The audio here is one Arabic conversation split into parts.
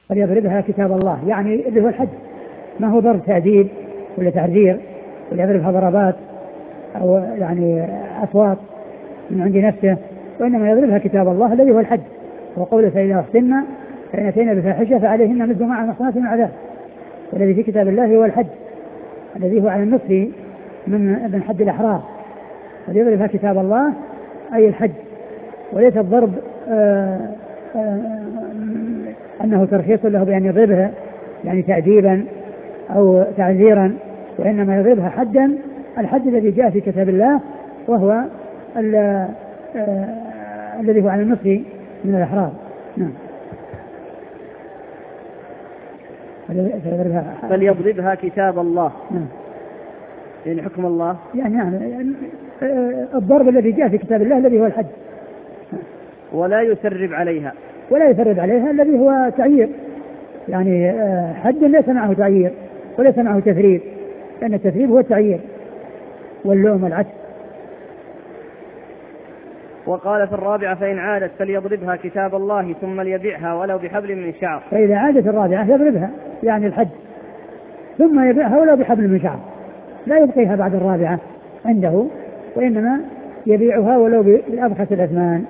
فليضربها كتاب الله، يعني اللي هو الحد، ما هو ضرب تأديب ولا تعذير ولا يضربها ضربات أو يعني أصوات من عند نفسه، وإنما يضربها كتاب الله الذي هو الحد. وقوله فإذا أحسن فإن أتينا بفاحشة فعليهن مثل ما على المحصنات من عذاب، والذي في كتاب الله هو الحد الذي هو على النصف من حد الأحرار. فليضربها كتاب الله أي الحد، وليس الضرب أنه ترخيص له بأن يضربها يعني تأديبا أو تعذيرا، وإنما يضربها حدا، الحد الذي جاء في كتاب الله وهو الذي هو على النصف من الأحرار. نعم. فليضربها كتاب الله. نعم. يعني حكم الله، يعني الضرب الذي جاء في كتاب الله الذي هو الحد. ولا يسرب عليها، ولا يسرب عليها الذي هو تعيير، يعني حد ليس معه تعيير وليس معه تثريب، لأن التثريب هو التعيير واللوم والعتب. وقال في الرابعة فإن عادت فليضربها كتاب الله ثم ليبيعها ولو بحبل من شعر. فإذا عادت الرابعة يضربها يعني الحد ثم يبيعها ولو بحبل من شعر، لا يبقيها بعد الرابعة عنده، وإنما يبيعها ولو بأبخس الأثمان.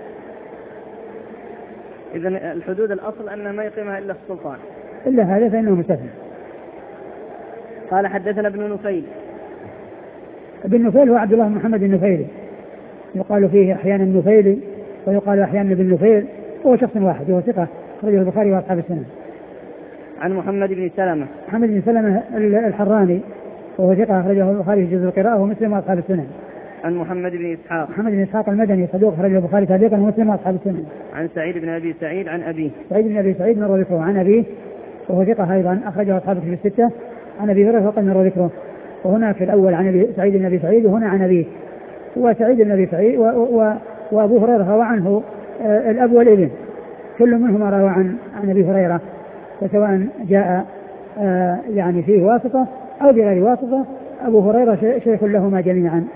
إذن الحدود الأصل أنه ما يقيمها إلا السلطان، إلا هذا فإنه مستثنى. قال حدثنا ابن نفيل. ابن نفيل هو عبد الله بن محمد النفيلي، يقال فيه أحيانا النفيلي ويقال أحيانا ابن نفيل، هو شخص واحد، وهو ثقة أخرجه البخاري وأصحاب السنن. عن محمد بن سلمة. محمد بن سلمة الحراني وهو ثقة أخرجه البخاري في جزء القراءة ومسلم وأصحاب السنن. عن محمد بن إسحاق. محمد بن إسحاق المدني صدوق أخرجه البخاري تعليقا ومسلم وأصحاب السنن. عن سعيد بن أبي سعيد عن أبيه. سعيد بن أبي سعيد مر ذكره عن أبيه وهو ثقة أيضا أخرجه أصحاب الكتب الستة. عن أبي هريرة وقد مر ذكره، وهنا في الأول عن سعيد بن أبي سعيد وهنا عن أبيه. وسعيد بن أبي سعيد وأبو هريرة روى عنه الأب والابن، كل منهما روى عن أبي هريرة، فسواء جاء يعني فيه واسطة أو بغير واسطة أبو هريرة شيخ لهما جميعا.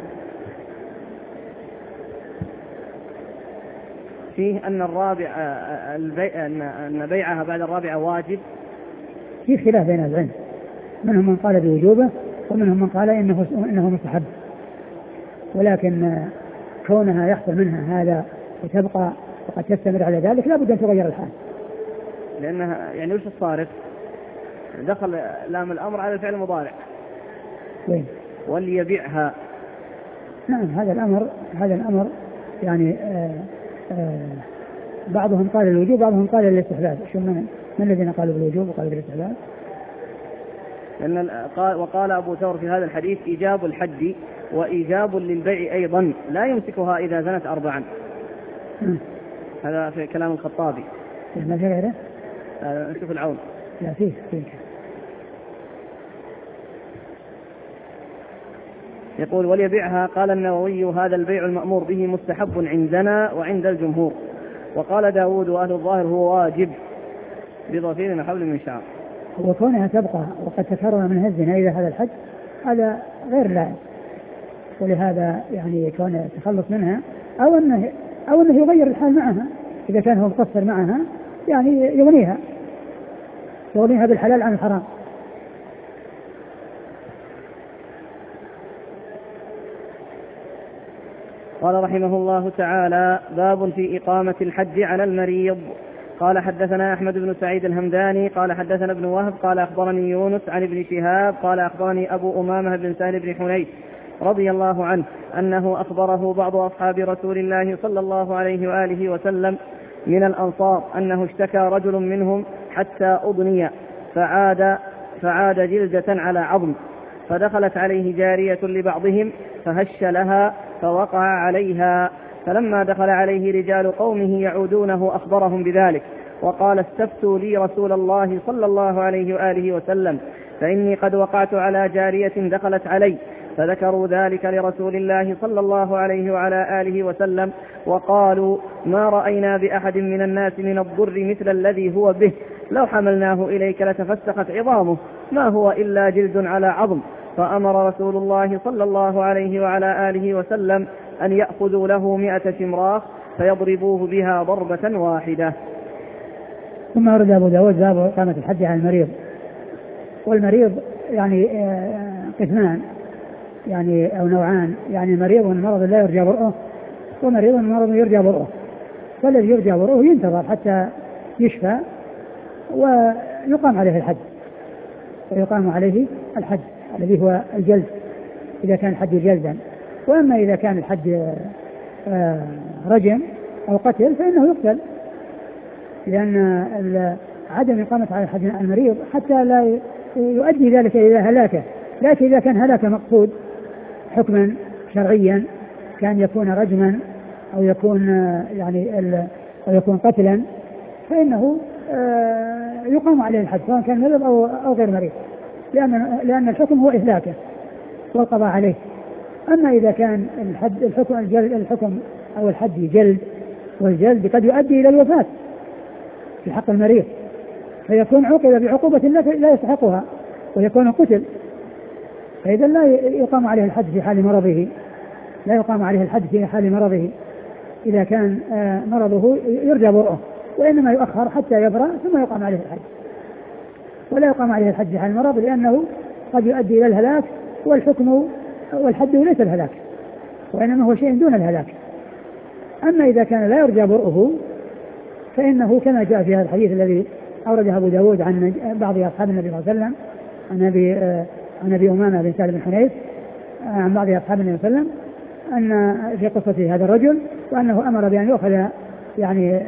فيه أن أن بيعها بعد الرابعة واجب. في خلاف بين العلم، منهم من قال بوجوبه ومنهم من قال إنه مستحب، ولكن كونها يحصل منها هذا وتبقى وقد تستمر على ذلك لا بد أن تغير الحال، لأنها يعني وش الصارف؟ دخل لام الأمر على الفعل المضارع. وين؟ وليبيعها. نعم، هذا الأمر يعني بعضهم قال الوجوب بعضهم قال الاستحباب. شو من الذين قالوا بالوجوب وقالوا بالاستحباب؟ وقال أبو ثور في هذا الحديث إيجاب الحد وإيجاب للبيع أيضا لا يمسكها إذا زنت 4. هذا في كلام الخطابي. ما في غيره؟ نشوف العون. لا فيه. يقول وليبيعها. قال النووي هذا البيع المأمور به مستحب عندنا وعند الجمهور. وقال داود وأهل الظاهر هو واجب بضفير حبل من شعر. وكونها تبقى وقد تكرر منها الزنا إلى هذا الحد هذا غير لائق، ولهذا يعني كون التخلص منها أو أنه يغير الحال معها إذا كان هو مقصر معها، يعني يغنيها بالحلال عن الحرام. قال رحمه الله تعالى باب في إقامة الحد على المريض. قال حدثنا أحمد بن سعيد الهمداني قال حدثنا ابن وهب قال أخبرني يونس عن ابن شهاب قال أخبرني أبو أمامة بن سهل بن حنيف رضي الله عنه أنه أخبره بعض أصحاب رسول الله صلى الله عليه وآله وسلم من الأنصار أنه اشتكى رجل منهم حتى أضني فعاد جلدة على عظم، فدخلت عليه جارية لبعضهم فهش لها فوقع عليها، فلما دخل عليه رجال قومه يعودونه أخبرهم بذلك وقال استفتوا لي رسول الله صلى الله عليه وآله وسلم فإني قد وقعت على جارية دخلت علي، فذكروا ذلك لرسول الله صلى الله عليه وعلى آله وسلم وقالوا ما رأينا بأحد من الناس من الضر مثل الذي هو به، لو حملناه إليك لتفسخت عظامه، ما هو إلا جلد على عظم. فأمر رسول الله صلى الله عليه وعلى آله وسلم أن يأخذوا له 100 شمراخ فيضربوه بها ضربة واحدة. ثم ورد أبو داود باب إقامة الحد على المريض. والمريض يعني قسمان يعني أو نوعان، يعني مريض من مرض لا يرجى برؤه، ومريض من مرض يرجى برؤه. فالذي يرجى برؤه ينتظر حتى يشفى ويقام عليه الحد، ويقام عليه الحد الذي هو الجلد إذا كان الحد جلدا. وأما إذا كان الحد رجم أو قتل فإنه يقتل، لأن عدم إقامة على الحد المريض حتى لا يؤدي ذلك إلى هلاكه. لكن إذا كان هلاك مقصود حكما شرعيا كان يكون رجما أو يكون يعني أو يكون قتلا فإنه يقام عليه الحد سواء كان مريض أو غير مريض، لأن الحكم هو إهلاكه والقضاء عليه. أما إذا كان الحكم أو الحد جلد، والجلد قد يؤدي إلى الوفاة في حق المريض فيكون عوقب بعقوبة لا يستحقها ويكون قتل، فإذا لا يقام عليه الحد في حال مرضه، لا يقام عليه الحد في حال مرضه إذا كان مرضه يرجى برؤه، وإنما يؤخر حتى يبرأ ثم يقام عليه الحد. ولا يقام عليه الحد في حال المرض لأنه قد يؤدي إلى الهلاك، والحد ليس الهلاك وإنما هو شيء دون الهلاك. أما إذا كان لا يرجى برؤه فإنه كما جاء في هذا الحديث الذي أورده أبو داود عن بعض أصحاب النبي صلى الله عليه وسلم عن أبي أمامة بن سهل بن حنيف عن بعض أصحاب النبي صلى الله عليه وسلم أن في قصة هذا الرجل وأنه أمر بأن يأخذ يعني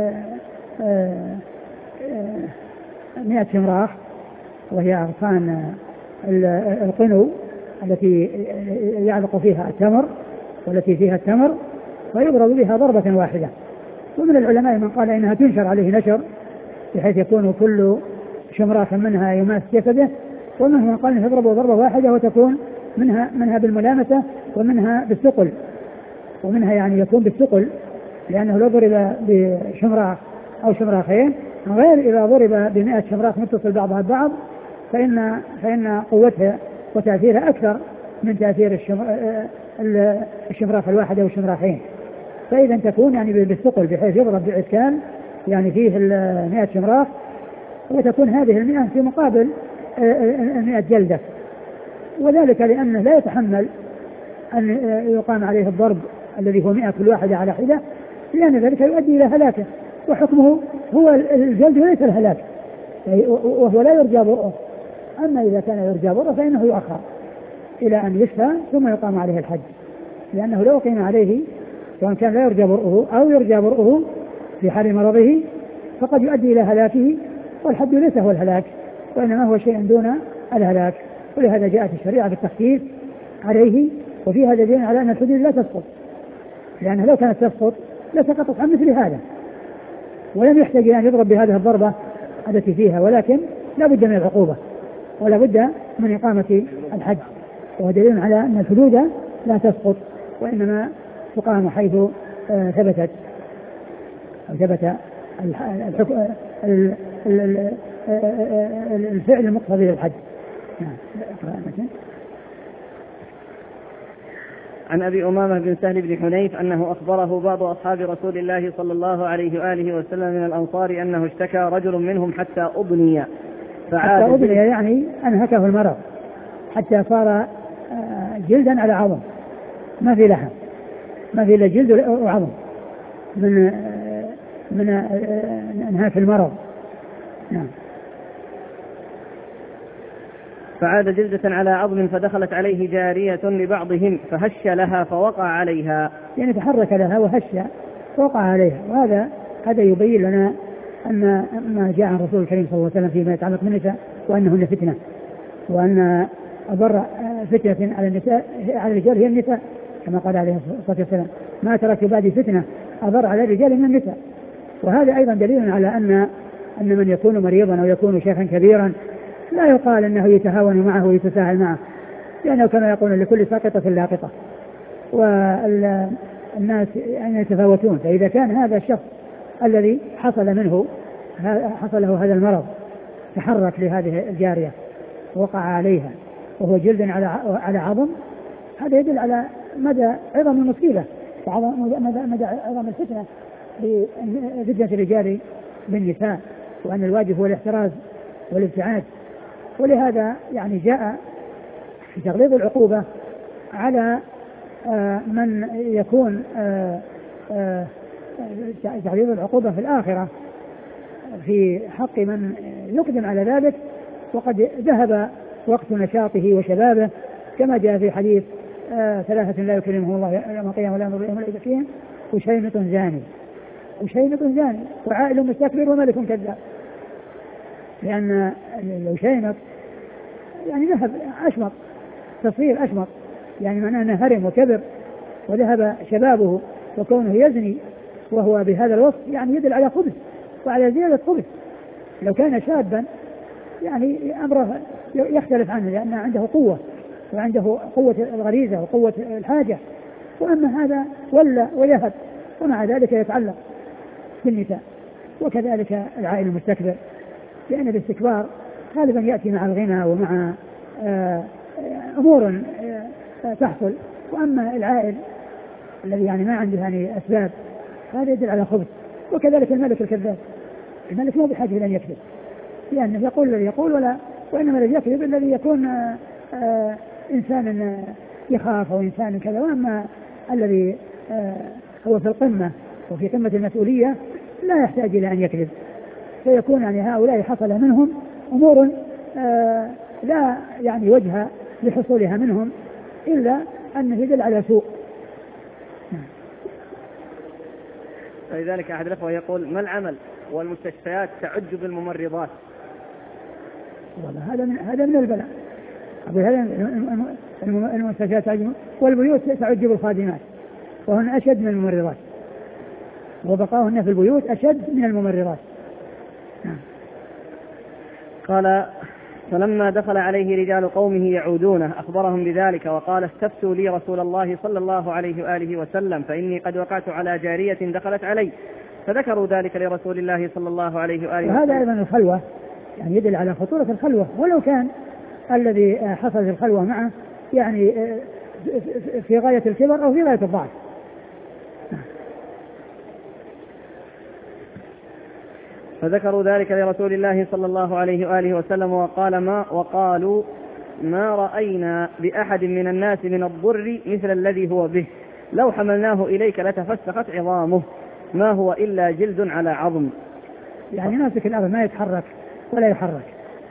100 شمراخ وهي أغصان القنو التي يعلق فيها التمر والتي فيها التمر، ويضرب بها ضربة واحدة. ومن العلماء من قال إنها تنشر عليه نشر بحيث يكون كل شمراخ منها يماس جسده، ومنهم من قال إنها تضرب ضربة واحدة وتكون منها بالملامسة ومنها بالثقل، ومنها يعني يكون بالثقل لأنه لو ضرب بشمراخ أو شمراخين غير إذا ضرب ب100 شمراخ متصل بعضها ببعض فإن قوتها وتأثيرها أكثر من تأثير الشمراخ الواحد أو الشمراخين. فإذا تكون يعني بالثقل بحيث يضرب بعسكان يعني فيه 100 شمراخ، وتكون هذه 100 في مقابل 100 جلدة، وذلك لأنه لا يتحمل أن يقام عليه الضرب الذي هو 100 كل واحدة على حدة، لأن ذلك يؤدي إلى هلاكه، وحكمه هو الجلد وليس الهلاك، وهو لا يرجى برؤه. أما إذا كان يرجى برؤه فإنه يؤخر إلى أن يشفى ثم يقام عليه الحد، لأنه لو قيم عليه سواء كان لا يرجى برؤه أو يرجى برؤه في حال مرضه فقد يؤدي إلى هلاكه، والحد ليس هو الهلاك وإنما هو شيء دون الهلاك. ولهذا جاءت الشريعة بالتخفيف عليه، وفي هذا دليل على أن الحدود لا تسقط، لأنها لو كانت تسقط لسقطت عن مثل هذا ولم يحتاج أن يضرب بهذه الضربة التي فيها، ولكن لا بد من العقوبة ولا بد من إقامة الحد، وهو دليل على أن الحدود لا تسقط وإنما تقام حيث ثبت الفعل المقتضي للحد. عن أبي أمامة بن سهل بن حنيف أنه أخبره بعض أصحاب رسول الله صلى الله عليه وآله وسلم من الأنصار أنه اشتكى رجل منهم حتى أضني يعني أنهكه المرض حتى صار جلدا على عظم، ما في لحم، ما في إلا جلد وعظم من انهاك المرض. نعم. فعاد جلدة على عظم فدخلت عليه جارية لبعضهم فهش لها فوقع عليها، يعني تحرك لها وهش فوقع عليها. وهذا يبين لنا أن ما جاء عن رسول الكريم صلى الله عليه وسلم فيما يتعلق بالنساء وأنهن فتنة، وأن أضر فتنة على النساء على الرجال هي النساء، كما قال عليه الصلاة والسلام ما ترك بعد فتنة أضر على الرجال من النساء. وهذا أيضا دليل على أن من يكون مريضا أو يكون شيخا كبيرا لا يقال أنه يتهاون معه ويتساهل معه، لأنه كما يقولون لكل ساقطة لاقطة، والناس يعني يتفاوتون. فإذا كان هذا الشخص الذي حصل له هذا المرض تحرك لهذه الجارية وقع عليها وهو جلد على عظم، هذا يدل على مدى عظم المصيبة ومدى عظم الفتنة بفتنة الرجال بالنساء، وأن الواجب هو الاحتراز والابتعاد. ولهذا يعني جاء في تغليظ العقوبة على من يكون تغليظ العقوبة في الآخرة في حق من يقدم على ذلك وقد ذهب وقت نشاطه وشبابه، كما جاء في حديث 3 لا يكلمهم الله يوم القيامة ولا ينظر إليهم ولا يزكيهم وشيمة زاني وعائل مستكبر وملك كذاب. لأن لو شيمة يعني ذهب أشمط، تصير أشمط، يعني معناه أنه هرم وكبر وذهب شبابه، وكونه يزني وهو بهذا الوصف يعني يدل على خبث وعلى زيادة خبث. لو كان شابا يعني أمره يختلف عنه، لأن عنده قوة وعنده قوة الغريزة وقوة الحاجة. وأما هذا ولى ويهب ومع ذلك يتعلق بالنساء. وكذلك العائل المستكبر، لأن الاستكبار غالبا يأتي مع الغنى ومع أمور تحصل. وأما العائل الذي يعني ما عنده يعني أسباب، هذا يدل على خبث. وكذلك الملك الكذاب، الملك ما بحاجة إلى أن يكذب، لأنه يقول الذي يقول وإنما الذي يكذب الذي يكون إنسان يخاف أو إنسان كذا. وأما الذي هو في القمة وفي قمة المسؤولية لا يحتاج إلى أن يكذب، فيكون يعني هؤلاء حصل منهم أمور لا يعني وجه لحصولها منهم إلا أنه يدل على سوء. فلذلك أحد الأخوة يقول: ما العمل والمستشفيات تعج بالممرضات؟ والله هذا من البلاء. هذا المستشفيات تعج والبيوت تعج بالخادمات، وهن أشد من الممرضات، وبقاؤهن في البيوت أشد من الممرضات. قال: فلما دخل عليه رجال قومه يعودونه أخبرهم بذلك وقال: استفتوا لي رسول الله صلى الله عليه وآله وسلم فإني قد وقعت على جارية دخلت علي. فذكروا ذلك لرسول الله صلى الله عليه وآله وسلم. وهذا أيضا الخلوة يعني يدل على خطورة الخلوة، ولو كان الذي حصل في الخلوة معه يعني في غاية الكبر أو في غاية الضعف. فذكروا ذلك لرسول الله صلى الله عليه وآله وسلم وقالوا: ما رأينا بأحد من الناس من الضر مثل الذي هو به، لو حملناه إليك لتفسخت عظامه، ما هو إلا جلد على عظم. يعني ماسك الأرض ما يتحرك ولا يحرك.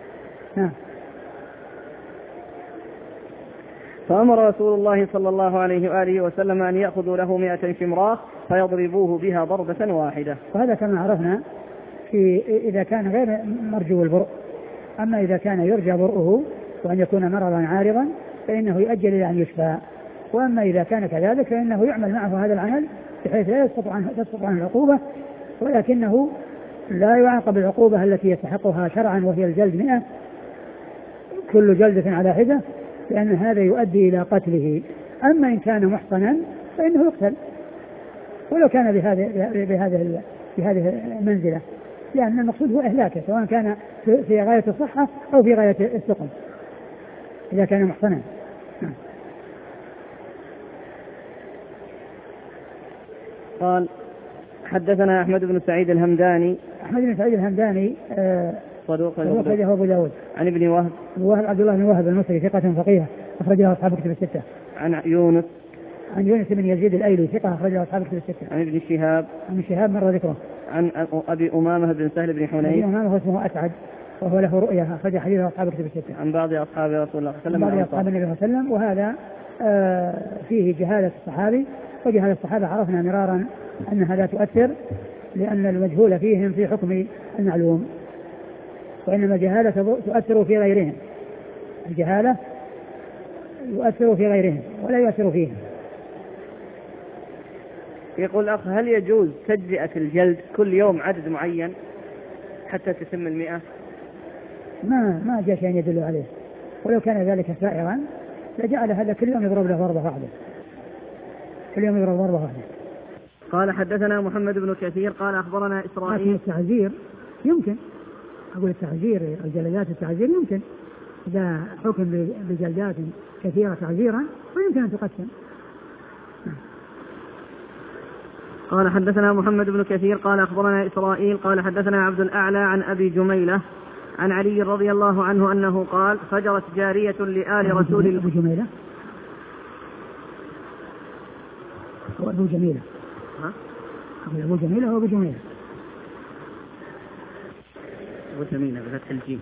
فأمر رسول الله صلى الله عليه وآله وسلم أن يأخذوا له 100 شمراخ فيضربوه بها ضربة واحدة. وهذا كما عرفنا إذا كان غير مرجو البرء. أما إذا كان يرجى برؤه وأن يكون مرضا عارضا فإنه يؤجل إلى أن يشفى. وأما إذا كان كذلك فإنه يعمل معه هذا العمل بحيث لا تسقط عنه العقوبة، ولكنه لا يعاقب العقوبة التي يستحقها شرعا وهي الجلد 100 كل جلدة على حدة، لأن هذا يؤدي إلى قتله. أما إن كان محصنا فإنه يقتل ولو كان بهذه المنزلة، لأن المقصود هو إهلاكه سواء كان في غاية الصحة أو في غاية السقم إذا كان محصنا. قال: حدثنا أحمد بن سعيد الهمداني. أحمد بن سعيد الهمداني صدوق أخرجه أبو داود. عن ابن وهب عبد الله بن وهب المصري ثقة فقيه أخرجه أصحاب كتب الستة. عن يونس بن يزيد الأيلي ثقة أخرجه أصحاب كتب الستة. عن ابن شهاب مر ذكره. عن أبي أمامة بن سهل بن حنيف. أبي أمامة اسمه أسعد وهو له رؤية أخرج حديثه أصحاب كتب الستة. عن بعض أصحاب رسول الله صلى الله عليه وسلم. بعض أصحاب النبي صلى الله عليه وسلم. وهذا فيه جهالة الصحابي، وجهالة الصحابة عرفنا مرارا أنها لا تؤثر، لأن المجهول فيهم في حكم المعلوم، وإنما الجهالة تؤثر في غيرهم. الجهالة يؤثر في غيرهم ولا يؤثر فيهم. يقول أخ: هل يجوز تجزئة الجلد كل يوم عدد معين حتى تتم 100؟ ما جاء شيء يدل عليه، ولو كان ذلك سائغا لجعل هذا كل يوم يضرب له ضربة واحدة، كل يوم يضرب ضربة واحدة. قال: حدثنا محمد بن كثير قال أخبرنا إسرائيل. لكن التعزير يمكن، أقول التعزير الجلدات التعزير يمكن إذا حكم بجلدات كثيرة تعزيرا ويمكن أن تقسم. قال حدثنا محمد بن كثير قال أخبرنا إسرائيل قال حدثنا عبد الأعلى عن أبي جميلة عن علي رضي الله عنه أنه قال فجرت جارية لآل رسول الله. أبو جميلة هو أبو جميلة. أبو جميلة هو أبو جميلة. أبو جميلة بفتح الجيم.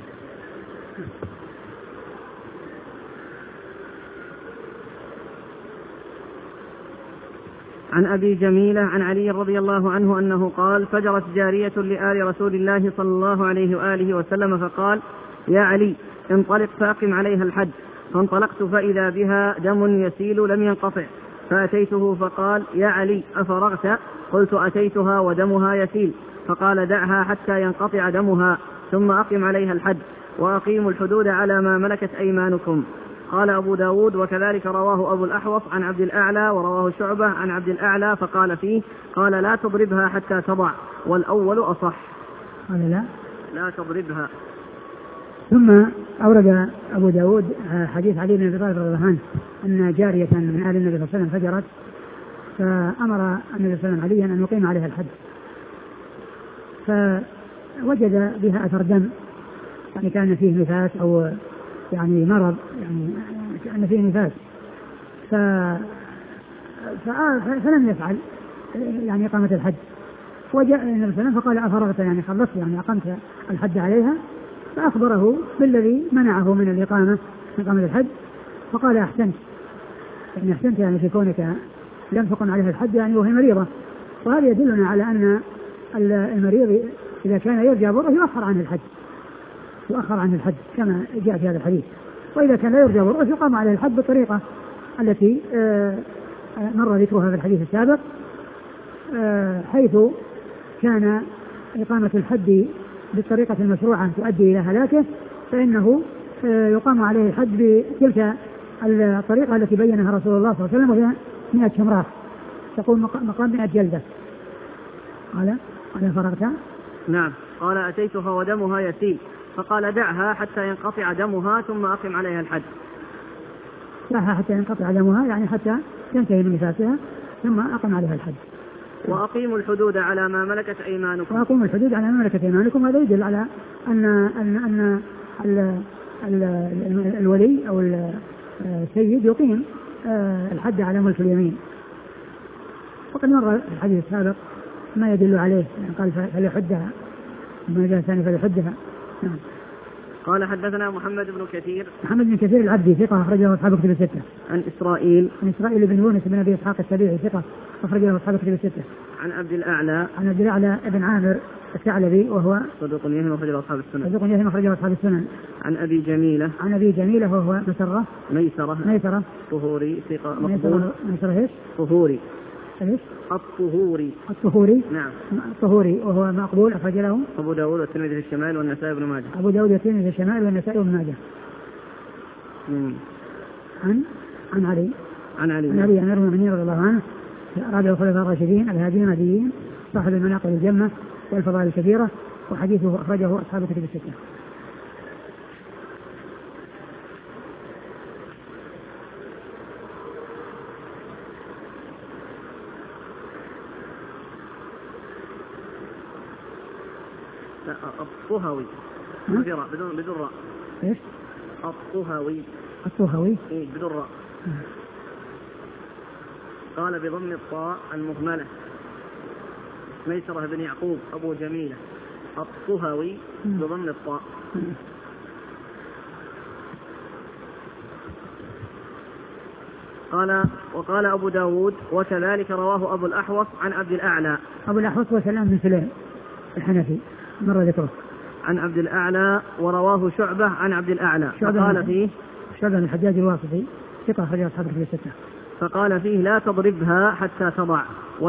عن أبي جميلة عن علي رضي الله عنه أنه قال فجرت جارية لآل رسول الله صلى الله عليه وآله وسلم فقال يا علي انطلق فأقم عليها الحد. فانطلقت فإذا بها دم يسيل لم ينقطع فأتيته فقال يا علي أفرغت؟ قلت أتيتها ودمها يسيل. فقال دعها حتى ينقطع دمها ثم أقم عليها الحد وأقيموا الحدود على ما ملكت أيمانكم. قال أبو داود وكذلك رواه أبو الأحوص عن عبد الأعلى ورواه شعبة عن عبد الأعلى فقال فيه قال لا تضربها حتى تضع والأول أصح. قال لا تضربها. ثم أورد أبو داود حديث علي بن أبي طالب رضي الله عنه أن جارية من آل النبي صلى الله عليه وسلم فجرت فأمر النبي صلى الله عليه وسلم عليا أن يقيم عليها الحد فوجد بها أثر دم يعني كان فيه نفاس أو يعني مرض يعني كان فيه نفاس فلم يفعل يعني إقامة الحد. وجاء النبي صلى الله عليه وسلم فقال أفرغت يعني خلصت يعني أقمت الحد عليها فأخبره بالذي منعه من الإقامة إقامة الحد فقال أحسنت يعني أحسنت يعني في كونك لم تقم عليها الحد يعني وهي مريضة. وهذا يدلنا على أن المريض إذا كان يرجى بره يؤخر عنه الحد كما جاء في هذا الحديث. وإذا كان لا يرجى بره يقام عليه الحد بالطريقة التي مر ذكرها في الحديث السابق حيث كان إقامة الحد بالطريقة المشروعة تؤدي إلى هلاكه فإنه يقام عليه الحد بتلك الطريقة التي بينها رسول الله صلى الله عليه وسلم وهي 100 شمرات تقول مقام 100 جلدة. قال فرغت؟ نعم. قال أتيتها ودمها يسيل فقال دعها حتى ينقطع دمها ثم أقم عليها الحد. دعها حتى ينقطع دمها يعني حتى تنتهي من نفاسها ثم أقم عليها الحد. وأقيموا الحدود على ما ملكت أيمانكم. وأقيموا الحدود على ما ملكت أيمانكم. هذا يدل على أن الولي أو السيد يقيم الحد على ملك اليمين. وقد مر في الحديث السابق ما يدل عليه يعني قال فليحدها ما جاء ثاني فليحدها. قال حدثنا محمد بن كثير العبدي ثقة أخرجه أصحاب كتب الستة. عن إسرائيل بن يونس بن أبي إسحاق السبيعي ثقة أخرجه أصحاب كتب الستة. عن عبد الأعلى بن عامر الثعلبي وهو صدوق يهم أخرجه أصحاب السنن. عن أبي جميلة وهو ميسرة طهوري ثقة مقبول. طهوري الطهوري نعم الطهوري وهو مقبول أخرج له أبو داود والترمذي في الشمال والنسائي بن ماجه. عن علي أمير المؤمنين رضي الله عنه رابع الخلفاء الراشدين الهاديين المهديين صاحب المناقب الجمة والفضائل الكبيرة وحديثه أخرجه أصحاب كتب الستة. الطهوي بدون راء. ايش؟ الطهوي ايه بدون راء. قال بضم الطاء المهملة ميسرة بن يعقوب أبو جميلة الطهوي بضم الطاء. وقال أبو داود وكذلك رواه أبو الأحوص عن عبد الأعلى. أبو الأحوص وسلام بن سليم الحنفي مر ذكره. عن عبد الأعلى ورواه شعبة عن عبد الأعلى فقال فيه شعبة الحجاج الواسطي ثقة أخرج أصحاب الكتب الستة. فقال فيه لا تضربها حتى تضع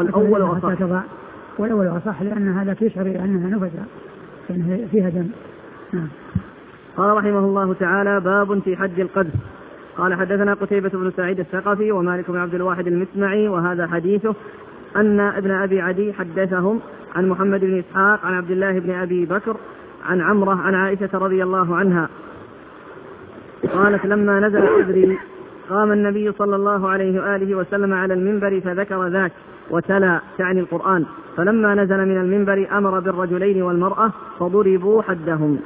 والأول أصح لأن هذا يشعر أنها نفذة فيها دم. قال رحمه الله تعالى باب في حد القذف. قال حدثنا قتيبة بن سعيد الثقفي ومالك بن عبد الواحد المسمعي وهذا حديثه أن ابن أبي عدي حدثهم عن محمد بن إسحاق عن عبد الله بن أبي بكر عن عمرة عن عائشة رضي الله عنها قالت لما نزل حزري قام النبي صلى الله عليه وآله وسلم على المنبر فذكر ذاك وتلا تعني القرآن، فلما نزل من المنبر أمر بالرجلين والمرأة فضربوا حدهم.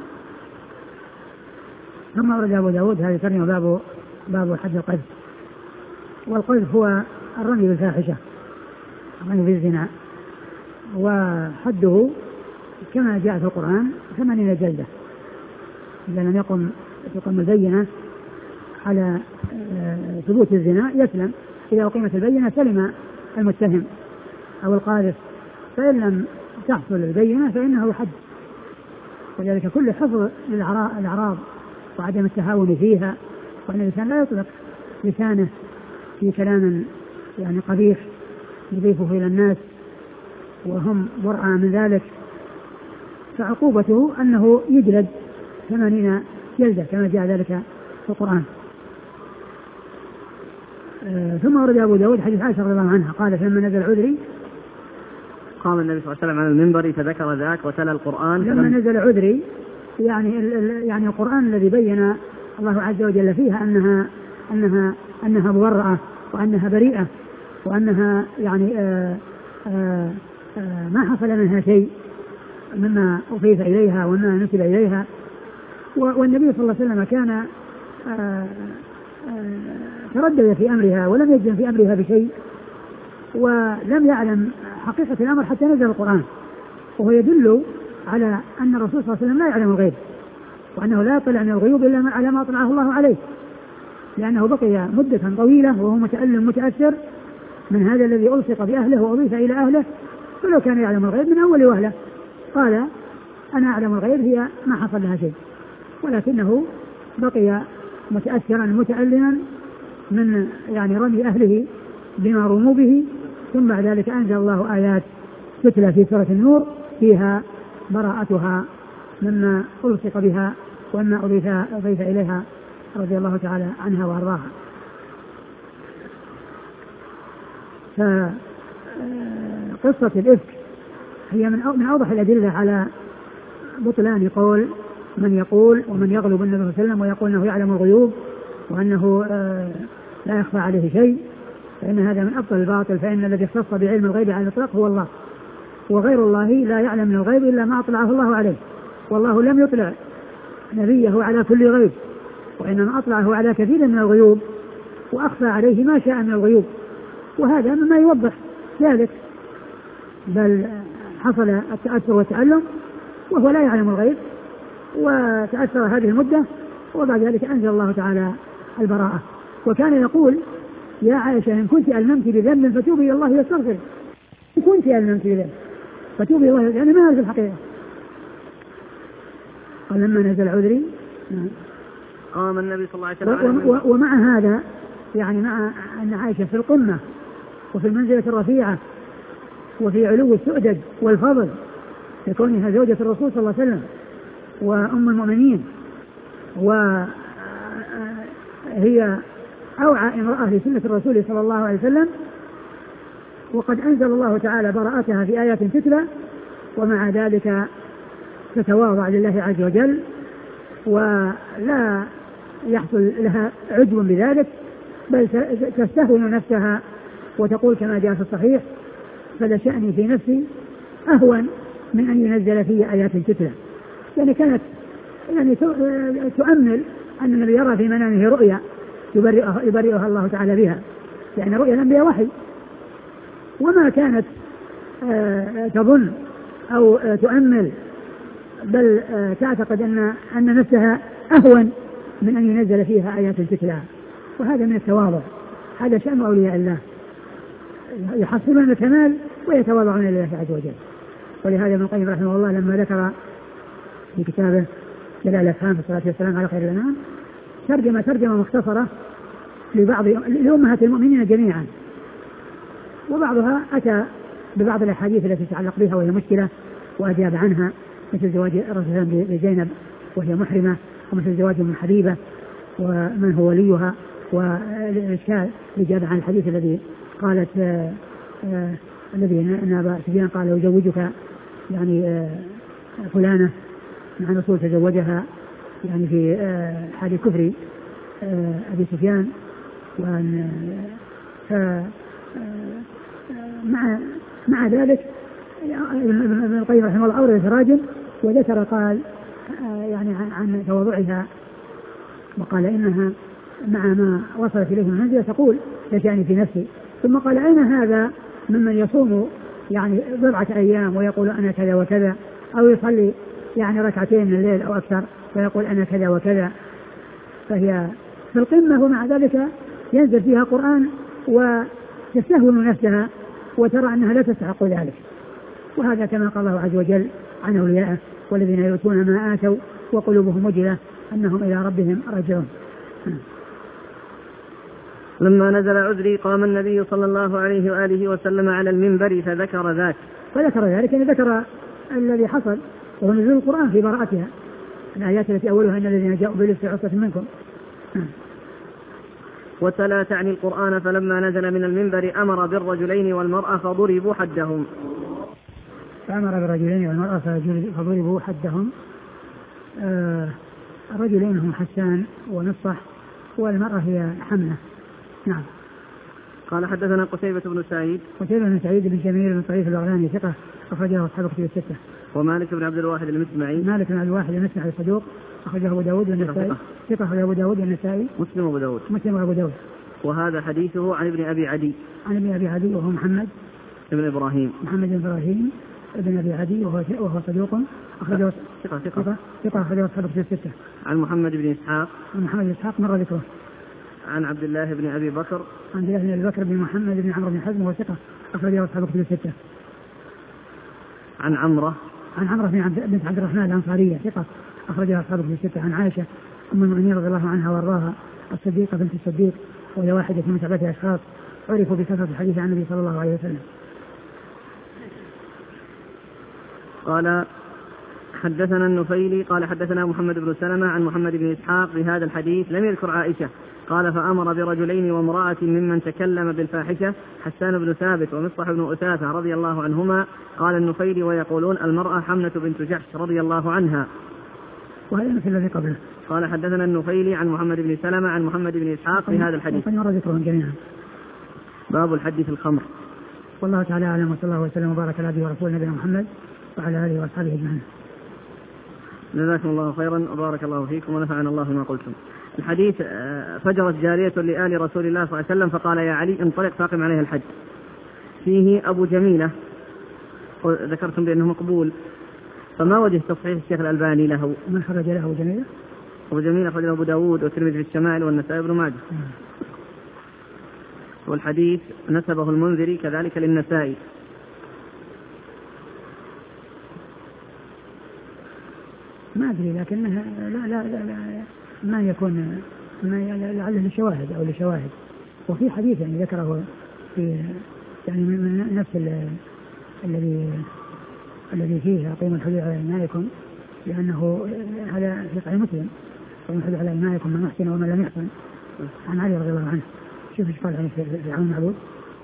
ثم ورد أبو داود هذه ترجمة باب حد القذف. والقذف هو الرمي بالفاحشة، الرمي بالزنا، وحده كما جاء في القرآن 80 جلدة إذا لم تقم البينة على ثبوت الزنا يسلم. إذا أقيمت البينة سلم المتهم أو القاذف، فإن لم تحصل البينة فإنه حد. وذلك كل حفظ للأعراض وعدم التهاون فيها، وأن الإنسان لا يطلق لسانه في كلام يعني قبيح يضيفه إلى الناس وهم برعى من ذلك، فعقوبته أنه يجلد 80 جلدة كما جاء ذلك في القرآن. ثم ورد أبو داود حديث عائشة رضي الله عنها قال فلما نزل عذري قام النبي صلى الله عليه وسلم على المنبر فذكر ذاك وتلا القرآن. لما نزل عذري يعني القرآن الذي بين الله عز وجل فيها أنها مبرأة وأنها بريئة وأنها يعني ما حصل منها شيء مما أضيف إليها ومما نسب إليها. والنبي صلى الله عليه وسلم كان تردد في أمرها ولم يجزم في أمرها بشيء ولم يعلم حقيقة الأمر حتى نزل القرآن، وهو يدل على أن الرسول صلى الله عليه وسلم لا يعلم الغيب، وأنه لا يطلع من الغيوب إلا على ما طلعه الله عليه، لأنه بقي مدة طويلة وهو متألم متأثر من هذا الذي ألصق بأهله وأضيف إلى أهله. فلو كان يعلم الغيب من أول وهلة قال أنا أعلم الغيب هي ما حصل لها شيء، ولكنه بقي متأثرا متألما من يعني رمي أهله بما رموا به. ثم بعد ذلك أنزل الله آيات تتلى في سورة النور فيها براءتها مما ألصق بها وما أضيف إليها رضي الله تعالى عنها وأرضاها. فقصة الإفك هي من أوضح الأدلة على بطلان قول من يقول ومن يغلب النبي صلى الله عليه وسلم ويقول أنه يعلم الغيوب وأنه لا يخفى عليه شيء، فإن هذا من أبطل الباطل. فإن الذي اختص بعلم الغيب على الإطلاق هو الله، وغير الله لا يعلم من الغيب إلا ما أطلعه الله عليه، والله لم يطلع نبيه على كل غيب، وإنما أطلعه على كثير من الغيوب وأخفى عليه ما شاء من الغيوب، وهذا مما يوضح ذلك. بل حصل التأثر والتعلم وهو لا يعلم الغيب وتأثر هذه المدة، وبعد ذلك أنزل الله تعالى البراءة. وكان يقول يا عائشة إن كنت ألممت بذنب فتوبي إلى الله واستغفري، إن كنت ألممت بذنب فتوبي إلى الله، يعني ما هذه الحقيقة. قال لما نزل عذري قام النبي صلى الله عليه وسلم ومع هذا يعني مع أن عائشة في القمة وفي المنزلة الرفيعة وفي علو السؤدد والفضل لكونها زوجة الرسول صلى الله عليه وسلم وأم المؤمنين، وهي أوعى امرأة لسنة الرسول صلى الله عليه وسلم، وقد أنزل الله تعالى براءتها في آيات تتلى، ومع ذلك تتواضع لله عز وجل ولا يحصل لها عجب بذلك، بل تستهون نفسها وتقول كما جاء في الصحيح فلشأني في نفسي أهون من أن ينزل في آيات تتلى. يعني كانت يعني تؤمل أن النبي يرى في منامه رؤيا يبرئها الله تعالى بها، يعني رؤيا الأنبياء وحي، وما كانت تظن أو تؤمل بل تعتقد أن نفسها أهون من أن ينزل فيها آيات تتلى. وهذا من التواضع، هذا شأن أولياء الله، يحصلون الكمال ويتواضعون لله عز وجل. ولهذا ابن القيم رحمه الله لما ذكر في كتابه جلال الأفهام في الصلاة والسلام على خير الأنام ترجمة مختصرة لأمهات المؤمنين جميعا، وبعضها أتى ببعض الأحاديث التي تتعلق بها وهي مشكلة وأجاب عنها، مثل زواج الرسول بزينب وهي محرمة، ومثل زواج من حبيبة ومن هو وليها، والإشكال الإجابة عن الحديث الذي قالت الذي أن أبا سفيان قال يزوجك يعني فلانة مع الرسول تزوجها يعني في حال كفر أبي سفيان، مع ذلك ابن القيم رحمه الله أورد تراجم وذكر قال يعني عن تواضعها وقال إنها مع ما وصلت إليه من منزلة تقول لشأني في نفسي، ثم قال أين هذا ممن يصوم يعني بضعة أيام ويقول أنا كذا وكذا، أو يصلي يعني ركعتين من الليل أو أكثر ويقول أنا كذا وكذا، فهي في القمة ومع ذلك ينزل فيها قرآن وتستهون نفسها وترى أنها لا تستحق ذلك. وهذا كما قال الله عز وجل عن أوليائه والذين يؤتون ما آتوا وقلوبهم وجلة أنهم إلى ربهم راجعون. لما نزل عذري قام النبي صلى الله عليه وآله وسلم على المنبر فذكر ذلك يعني ذكر الذي حصل وهو نزول القرآن في براءتها، الآيات التي أولها إن الذين جاءوا بالإفك عصبة منكم. وتلا تعني القرآن فلما نزل من المنبر أمر بالرجلين والمرأة فضربوا حدهم. فأمر بالرجلين والمرأة فضربوا حدهم. الرجلين هم حسان ومصطح والمرأة هي حمنة. نعم. قال حدثنا قتيبة بن سعيد بن جميل بن طريف البغلاني ثقة أخرجه أصحاب كتب الستة. ومالك بن عبد الواحد المسمعي صدوق أخرجه أبو داود والنسائي ثقة أخرجه أبو داود والنسائي مسلم وأبو داود. وهذا حديثه عن ابن أبي عدي وهو محمد بن إبراهيم ابن أبي عدي وهو صدوق أخرجه ثقة أخرجه أصحاب كتب الستة. عن محمد بن إسحاق مر ذكره. عن عبد الله بن أبي بكر بن محمد بن عمرو بن حزم وهو ثقة أخرجه أصحاب كتب الستة. عن عمرة بنت عبد الرحمن الأنصارية ثقة أخرجها أصحاب كتب الستة. عن عائشة أم المؤمنين رضي الله عنها وارضاها الصديقة بنت الصديق وهي واحدة من 7 أشخاص عرفوا بكثرة الحديث عن النبي صلى الله عليه وسلم. قال حدثنا النفيلي قال حدثنا محمد بن سلمة عن محمد بن إسحاق بهذا الحديث لم يذكر عائشة. قال فأمر برجلين وامرأة ممن تكلم بالفاحشة حسان بن ثابت ومصطح بن أثاثة رضي الله عنهما. قال النفيلي ويقولون المرأة حمنة بنت جحش رضي الله عنها. وهذا مثل الذي قبله. قال حدثنا النفيلي عن محمد بن سلمة عن محمد بن إسحاق بهذا الحديث. باب الحد في الخمر. والله تعالى أعلم وصلى الله وسلم وبارك على عبده ورسوله نبينا محمد وعلى آله وأصحابه أجمعين. جزاكم الله خيرا وبارك الله فيكم ونفعنا الله بما قلتم. الحديث فجرت جارية لآل رسول الله صلى الله عليه وسلم فقال يا علي انطلق فاقم عليها الحد. فيه أبو جميلة ذكرتم بأنه مقبول، فما وجه تصحيح الشيخ الألباني له؟ من خرج له أبو جميلة؟ أبو جميلة خرج أبو داود والترمذي في الشمائل والنسائي بن ماجه. والحديث نسبه المنذري كذلك للنسائي. ما أدري لكنها لا ما يكون لعله لشواهد أو لشواهد. وفي حديث يعني ذكره في يعني من نفس الذي فيه أقيموا الحدود على أيمانكم، لأنه هذا في صحيح مسلم أقيموا الحدود على أيمانكم من أحسن ومن لم يحسن عن علي رضي الله عنه. شوف ايش قال في عون المعبود.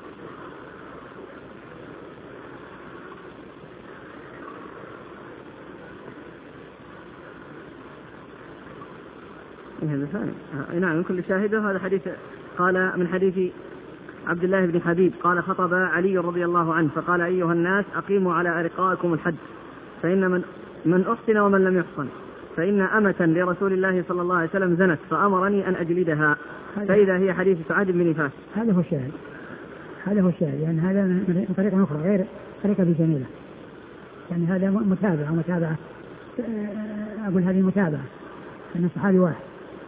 هذا ثاني. نعم كل شاهده. هذا حديث قال من حديث عبد الله بن حبيب قال خطب علي رضي الله عنه فقال أيها الناس أقيموا على أرقائكم الحد فإن من أحسن ومن لم يحسن فإن أمة لرسول الله صلى الله عليه وسلم زنت فأمرني أن أجلدها فإذا هي حديث سعاد بن نفاس. هذا هو الشاهد يعني هذا من طريقة أخرى غير طريقة أبي جميلة، يعني هذا متابعة أقول هذه متابعة أن الصحابي واحد،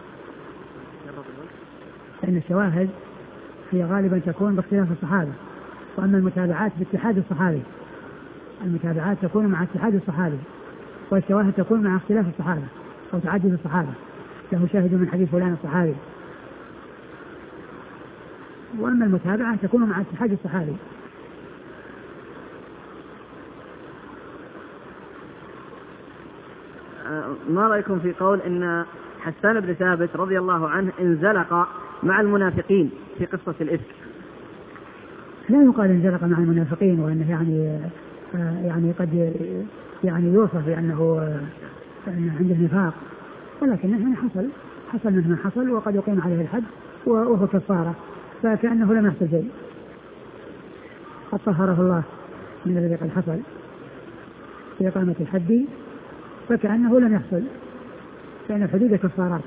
فإن الشواهد هي غالبا تكون باختلاف الصحابة، وأما المتابعات باتحاد الصحابي، المتابعات تكون مع اتحاد الصحابي والشواهد تكون مع اختلاف الصحابة أو تعدد الصحابة، له شاهد من حديث فلان الصحابي. وأما المتابعة تكون مع اتحاد الصحابي. ما رأيكم في قول إن حسان بن ثابت رضي الله عنه انزلق مع المنافقين في قصة الإفك؟ لا يقال انزلق مع المنافقين وأنه يعني قد يعني يوصف بأنه عنده نفاق، ولكنه حصل منه ما حصل وقد يقيم عليه الحد وهو كفارة، فكأنه لم يحصل شيء. قد طهره الله من الذي قد حصل في إقامة الحد فكأنه لم يحصل، فإن الحدود كفارات.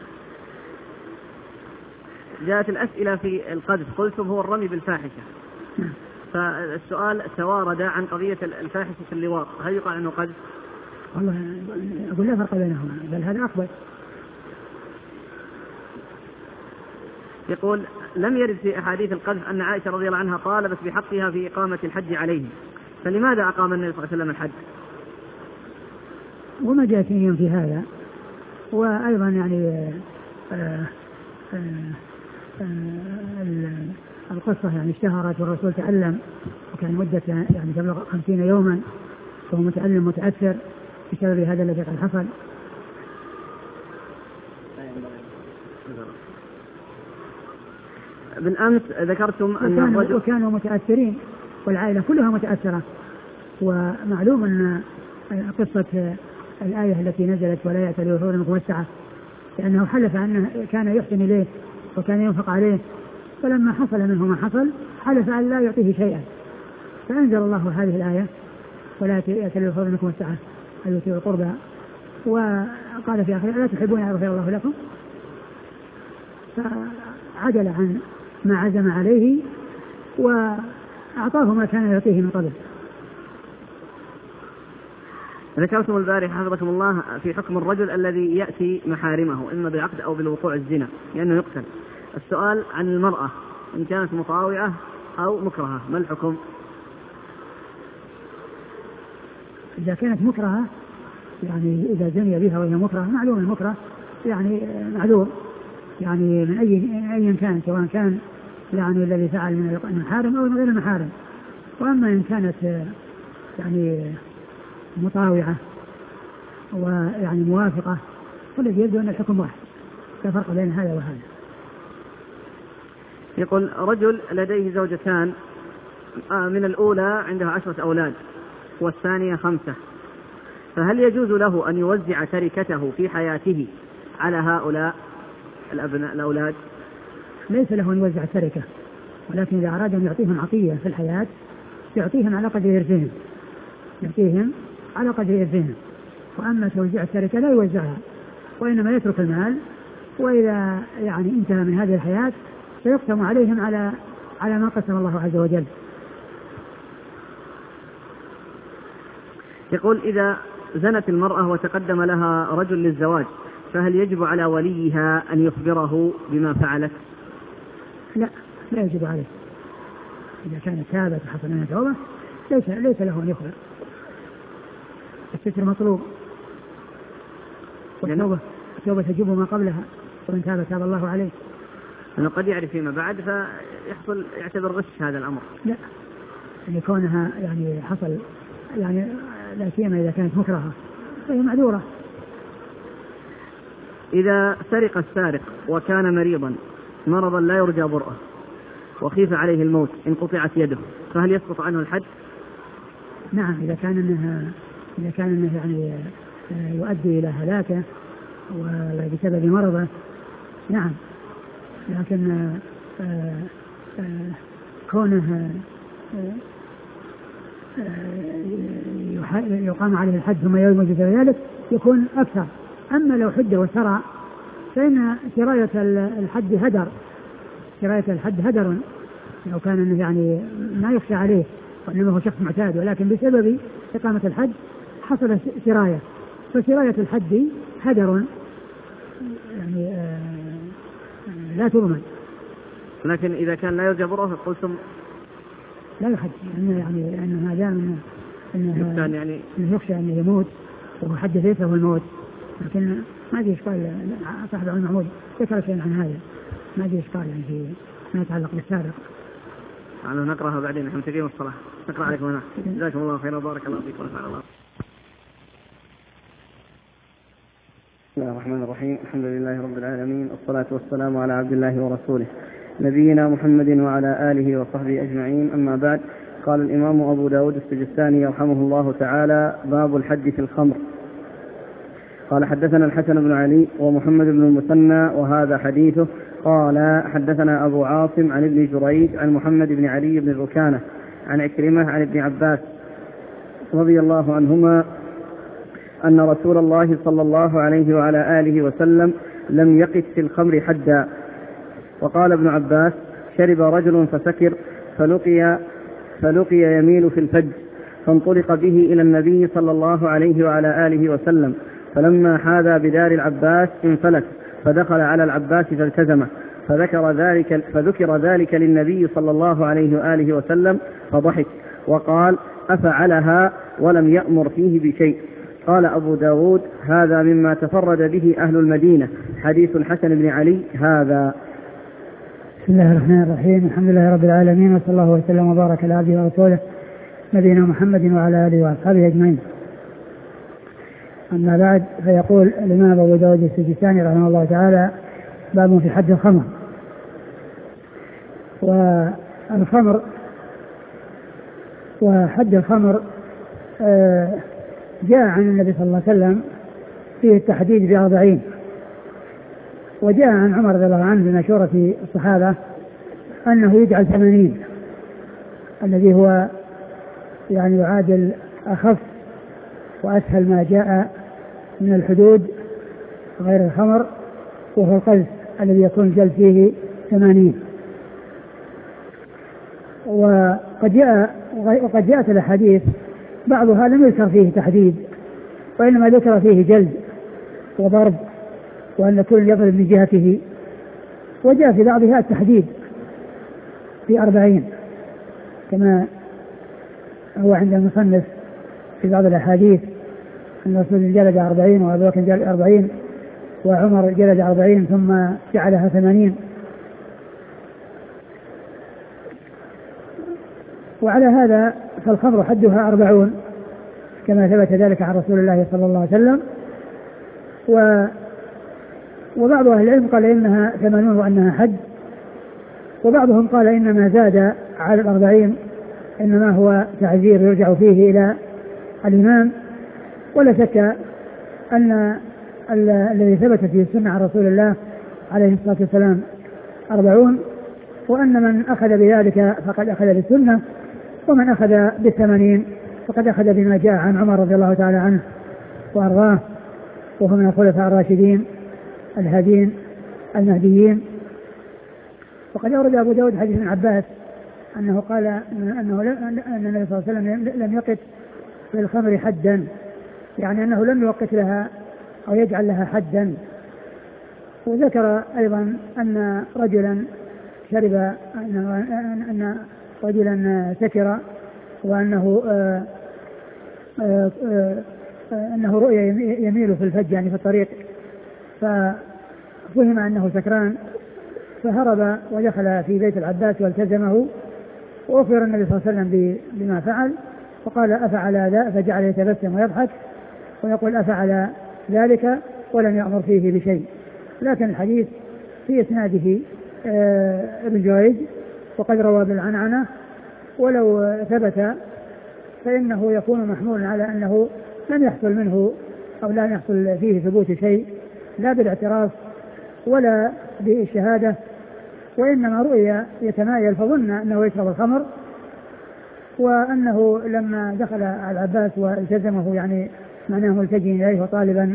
جاءت الأسئلة في القذف قلتم هو الرمي بالفاحشة، فالسؤال توارد عن قضية الفاحشة في اللواط، هل يقال أنه قذف؟ والله أقول لا فرق بينهما، بل هذا أقبل. يقول لم يرد في أحاديث القذف أن عائشة رضي الله عنها طالبت بحقها في إقامة الحد عليه، فلماذا أقام النبي صلى الله عليه وسلم الحد؟ وما جاء شيء في هذا، وأيضا يعني القصة يعني اشتهرت والرسول تعلم وكان مدة يعني تبلغ 50 يوما، فهو متعلم متأثر بسبب هذا الذي قد حصل. بالأمس ذكرتم أن وكانوا متأثرين والعائلة كلها متأثرة، ومعلوم أن قصة الآية التي نزلت ولا يأتي لوفور منكم السعة، لأنه حلف أنه كان يحسن إليه وكان ينفق عليه، فلما حصل منه ما حصل حلف أن لا يعطيه شيئا، فأنزل الله هذه الآية ولا يأتي لوفور منكم السعة أن يؤتوا القربى، وقال في آخر لا تحبون أن يغفر الله لكم، فعدل عن ما عزم عليه وأعطاه ما كان يعطيه من قبل. ذكرتم البارحة حفظكم الله في حكم الرجل الذي يأتي محارمه إما بالعقد أو بالوقوع الزنا لأنه يقتل. السؤال عن المرأة إن كانت مطاوعة أو مكرهة ما الحكم؟ إذا كانت مكرهة يعني إذا زني بها وهي مكرهة، معلوم المكره يعني معذور يعني من أي كان، سواء كان يعني الذي فعل من المحارم أو من غير المحارم. وأما إن كانت يعني مطاوعة ويعني موافقة فالذي يبدو أن الحكم واحد، لا فرق بين هذا وهذا. يقول رجل لديه زوجتان، من الأولى عندها 10 أولاد والثانية 5، فهل يجوز له أن يوزع تركته في حياته على هؤلاء الأبناء الأولاد؟ ليس له أن يوزع التركة، ولكن إذا أراد أن يعطيهم عطية في الحياة يعطيهم على قدر إرثهم، يعطيهم على قدر إرثهم. وأما توزيع التركة لا يوزعها، وإنما يترك المال، وإذا يعني انتهى من هذه الحياة سيقسم عليهم على ما قسم الله عز وجل. يقول إذا زنت المرأة وتقدم لها رجل للزواج فهل يجب على وليها أن يخبره بما فعلت؟ لا يجب عليه. إذا كانت تابت وحصل منها توبة ليس له أن يخبر. الستر مطلوب، والتوبة تجب ما قبلها، ومن تاب تاب الله عليه. أنه قد يعرف فيما بعد فيحصل يعتبر غش هذا الأمر. لا، يعني كونها يعني حصل يعني لا سيما إذا كانت مكرهة فهي معذورة. إذا سرق السارق وكان مريضا مرضا لا يرجى برؤه وخيف عليه الموت إن قطعت يده فهل يسقط عنه الحد؟ نعم، إذا كان إنه يعني يؤدي إلى هلاكه وبسبب مرضه نعم، لكن كونه يقام عليه الحد ثم يوم ذلك يكون أكثر. أما لو حد وسرى فإن سراية الحد هدر، لو كان إنه يعني ما يخشى عليه وإنما هو شخص معتاد، ولكن بسبب إقامة الحد حصل سراية، فسراية الحد هدر يعني لا تضمن. لكن إذا كان لا يرجى برؤه فقلتم لا يحد، لأنه ما دام إنه يخشى أنه يموت وهو حد ليس هو الموت. لكن ما في إشكال، صاحب العلم محمود ذكر شيئا عن هذا، ما في إشكال يعني في ما يتعلق بالسارق. أنا نقرأها بعدين نحن تقيم الصلاة. نقرأ عليكم هنا. جزاكم الله خيرا وبارك الله فيكم ونفع الله. بسم الله الرحمن الرحيم. الحمد لله رب العالمين، والصلاة والسلام على عبد الله ورسوله نبينا محمد وعلى آله وصحبه أجمعين. أما بعد، قال الإمام أبو داود السجستاني رحمه الله تعالى: باب الحد في الخمر. قال: حدثنا الحسن بن علي ومحمد بن المثنى وهذا حديثه. قال: حدثنا أبو عاصم عن ابن جريج عن محمد بن علي بن ركانة عن عكرمة عن ابن عباس رضي الله عنهما أن رسول الله صلى الله عليه وعلى آله وسلم لم يقف في الخمر حدا. وقال ابن عباس: شرب رجل فسكر فلقي يميل في الفج، فانطلق به إلى النبي صلى الله عليه وعلى آله وسلم، فلما حاذى بدار العباس انفلت، فدخل على العباس فالتزمه، فذكر ذلك للنبي صلى الله عليه وآله وسلم فضحك وقال: أفعلها ولم يأمر فيه بشيء. قال أبو داود: هذا مما تفرد به أهل المدينة، حديث الحسن بن علي هذا. بسم الله الرحمن الرحيم. الحمد لله رب العالمين، وصلى الله وسلم وبارك على عبده ورسوله نبينا محمد وعلى آله وأصحابه أجمعين. أما بعد، فيقول الإمام أبو داود السجستاني رحمه الله تعالى: باب في حد الخمر. والخمر وحد الخمر جاء عن النبي صلى الله عليه وسلم فيه التحديد ب40، وجاء عن عمر رضي الله عنه بمشورة الصحابة أنه يجعل 80، الذي هو يعني يعادل أخف وأسهل ما جاء من الحدود غير الخمر، وهو القذف الذي يكون الجلد فيه 80. وقد جاءت الأحاديث بعضها لم يذكر فيه تحديد، وإنما ذكر فيه جلد وضرب، وأن كل يضرب من جهته. وجاء في بعضها التحديد في 40 كما هو عند المصنف في بعض الأحاديث أن الرسول جلد 40 وأبو بكر جلد 40 وعمر جلد 40 ثم جعلها 80. وعلى هذا فالخمر حدها 40 كما ثبت ذلك عن رسول الله صلى الله عليه وسلم. وبعض أهل العلم قال إنها 80 وأنها حد، وبعضهم قال إنما زاد على 40 إنما هو تعزير يرجع فيه إلى الإمام. ولا شك أن الذي ثبت في السنة عن رسول الله عليه الصلاة والسلام 40، وأن من أخذ بذلك فقد أخذ بالسنة، ومن أخذ ب80 فقد أخذ بما جاء عن عمر رضي الله تعالى عنه وأرضاه، وهو من الخلفاء الراشدين الهادين المهديين. وقد أورد أبو داود حديث ابن عباس أنه قال أن النبي صلى الله عليه وسلم لم يقف في الخمر حدا، يعني أنه لم يوقت لها أو يجعل لها حدا. وذكر أيضا أن رجلا شرب، أن رجلا سكر، وأنه أنه رؤيا يميل في الفج يعني في الطريق، ففهم أنه سكران فهرب ودخل في بيت العباس والتزمه، وأخبر النبي صلى الله عليه وسلم بما فعل، وقال: أفعل ذا؟ فجعل يتبسم ويضحك ويقول: أفعل ذلك ولم يأمر فيه بشيء. لكن الحديث في إسناده ابن جريج وقد روى بالعنعنة، ولو ثبت فإنه يكون محمولا على أنه لم يحصل منه أو لا يحصل فيه ثبوت شيء، لا بالاعتراف ولا بالشهادة، وإنما رؤيا يتمايل فظن أنه يشرب الخمر، وأنه لما دخل على العباس والتزمه يعني معناه ملتجئا إليه وطالبا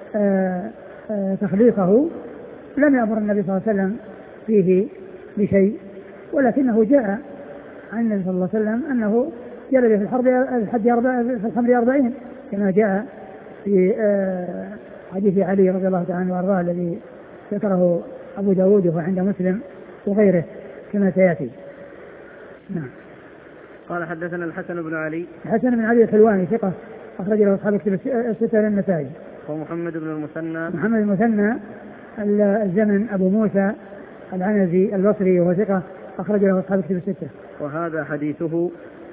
تخليقه، لم يأمر النبي صلى الله عليه وسلم فيه بشيء، ولكنه جاء عن النبي صلى الله عليه وسلم أنه جلد في الخمر 40 كما جاء في حديث علي رضي الله تعالى عنه وارضاه الذي ذكره أبو داود وهو عند مسلم وغيره كما سيأتي. نعم. قال: حدثنا الحسن بن علي. الحسن بن علي الحلواني ثقة أخرج له أصحاب الكتب الستة للنسائي. ومحمد بن المثنى. محمد المثنى الزمن أبو موسى العنزي البصري وهو ثقة أخرج له أصحاب الكتب الستة. وهذا حديثه.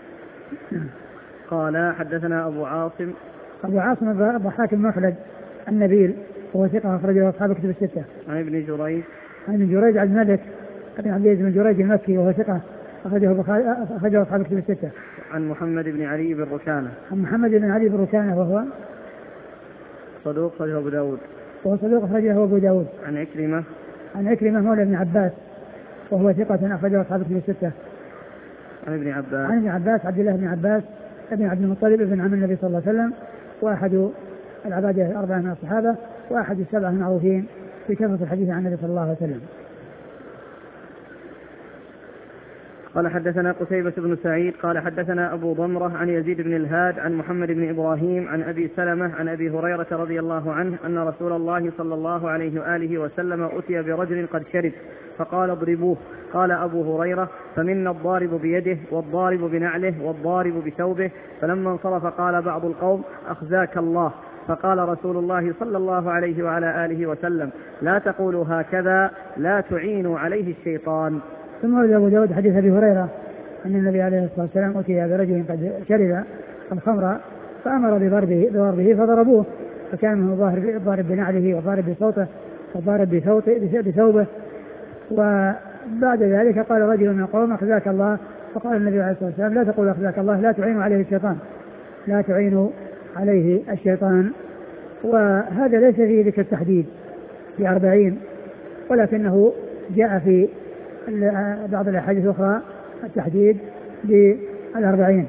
قال: حدثنا أبو عاصم. أبو عاصم الضحاك المخلد النبيل وهو ثقة أخرج له أصحاب الكتب الستة. عن ابن جريج. عن ابن جريج عبد الملك بن عبد العزيز بن جريج المكي وهو ثقة أخرجه أصحاب الكتب الستة. عن محمد بن علي بن ركانة. عن محمد بن علي بن ركانة وهو صدوق أخرجه أبو داود. وهو صدوق أخرجه أبو داود. عن عكرمة. عن عكرمة مولى ابن عباس وهو ثقة أخرجه أصحاب الكتب الستة. عن ابن عباس عبد الله بن عباس ابن عبد المطلب ابن عم النبي صلى الله عليه وسلم، وأحد العبادة الأربعة من الصحابة، وأحد السبعة المعروفين في كثرة الحديث عن النبي صلى الله عليه وسلم. قال حدثنا قتيبة بن سعيد قال حدثنا أبو ضمرة عن يزيد بن الهاد عن محمد بن إبراهيم عن أبي سلمة عن أبي هريرة رضي الله عنه أن رسول الله صلى الله عليه وآله وسلم أتي برجل قد شرب فقال اضربوه. قال أبو هريرة فمنا الضارب بيده والضارب بنعله والضارب بثوبه. فلما انصرف قال بعض القوم أخزاك الله. فقال رسول الله صلى الله عليه وعلى آله وسلم لا تقولوا هكذا لا تعينوا عليه الشيطان. ثم ورد أبو داود حديث أبي هريرة أن النبي عليه الصلاة والسلام أتي برجل قد شرب الخمر فأمر بضربه فضربوه، فكان منه الضارب بنعله والضارب بصوته والضارب بثوبه. وبعد ذلك قال رجل من القوم أخزاك الله. فقال النبي عليه الصلاة والسلام لا تقول أخزاك الله لا تعينوا عليه الشيطان، لا تعينوا عليه الشيطان. وهذا ليس فيه ذكر التحديد في 40، ولكنه جاء في بعض الأحاديث الأخرى التحديد ب40.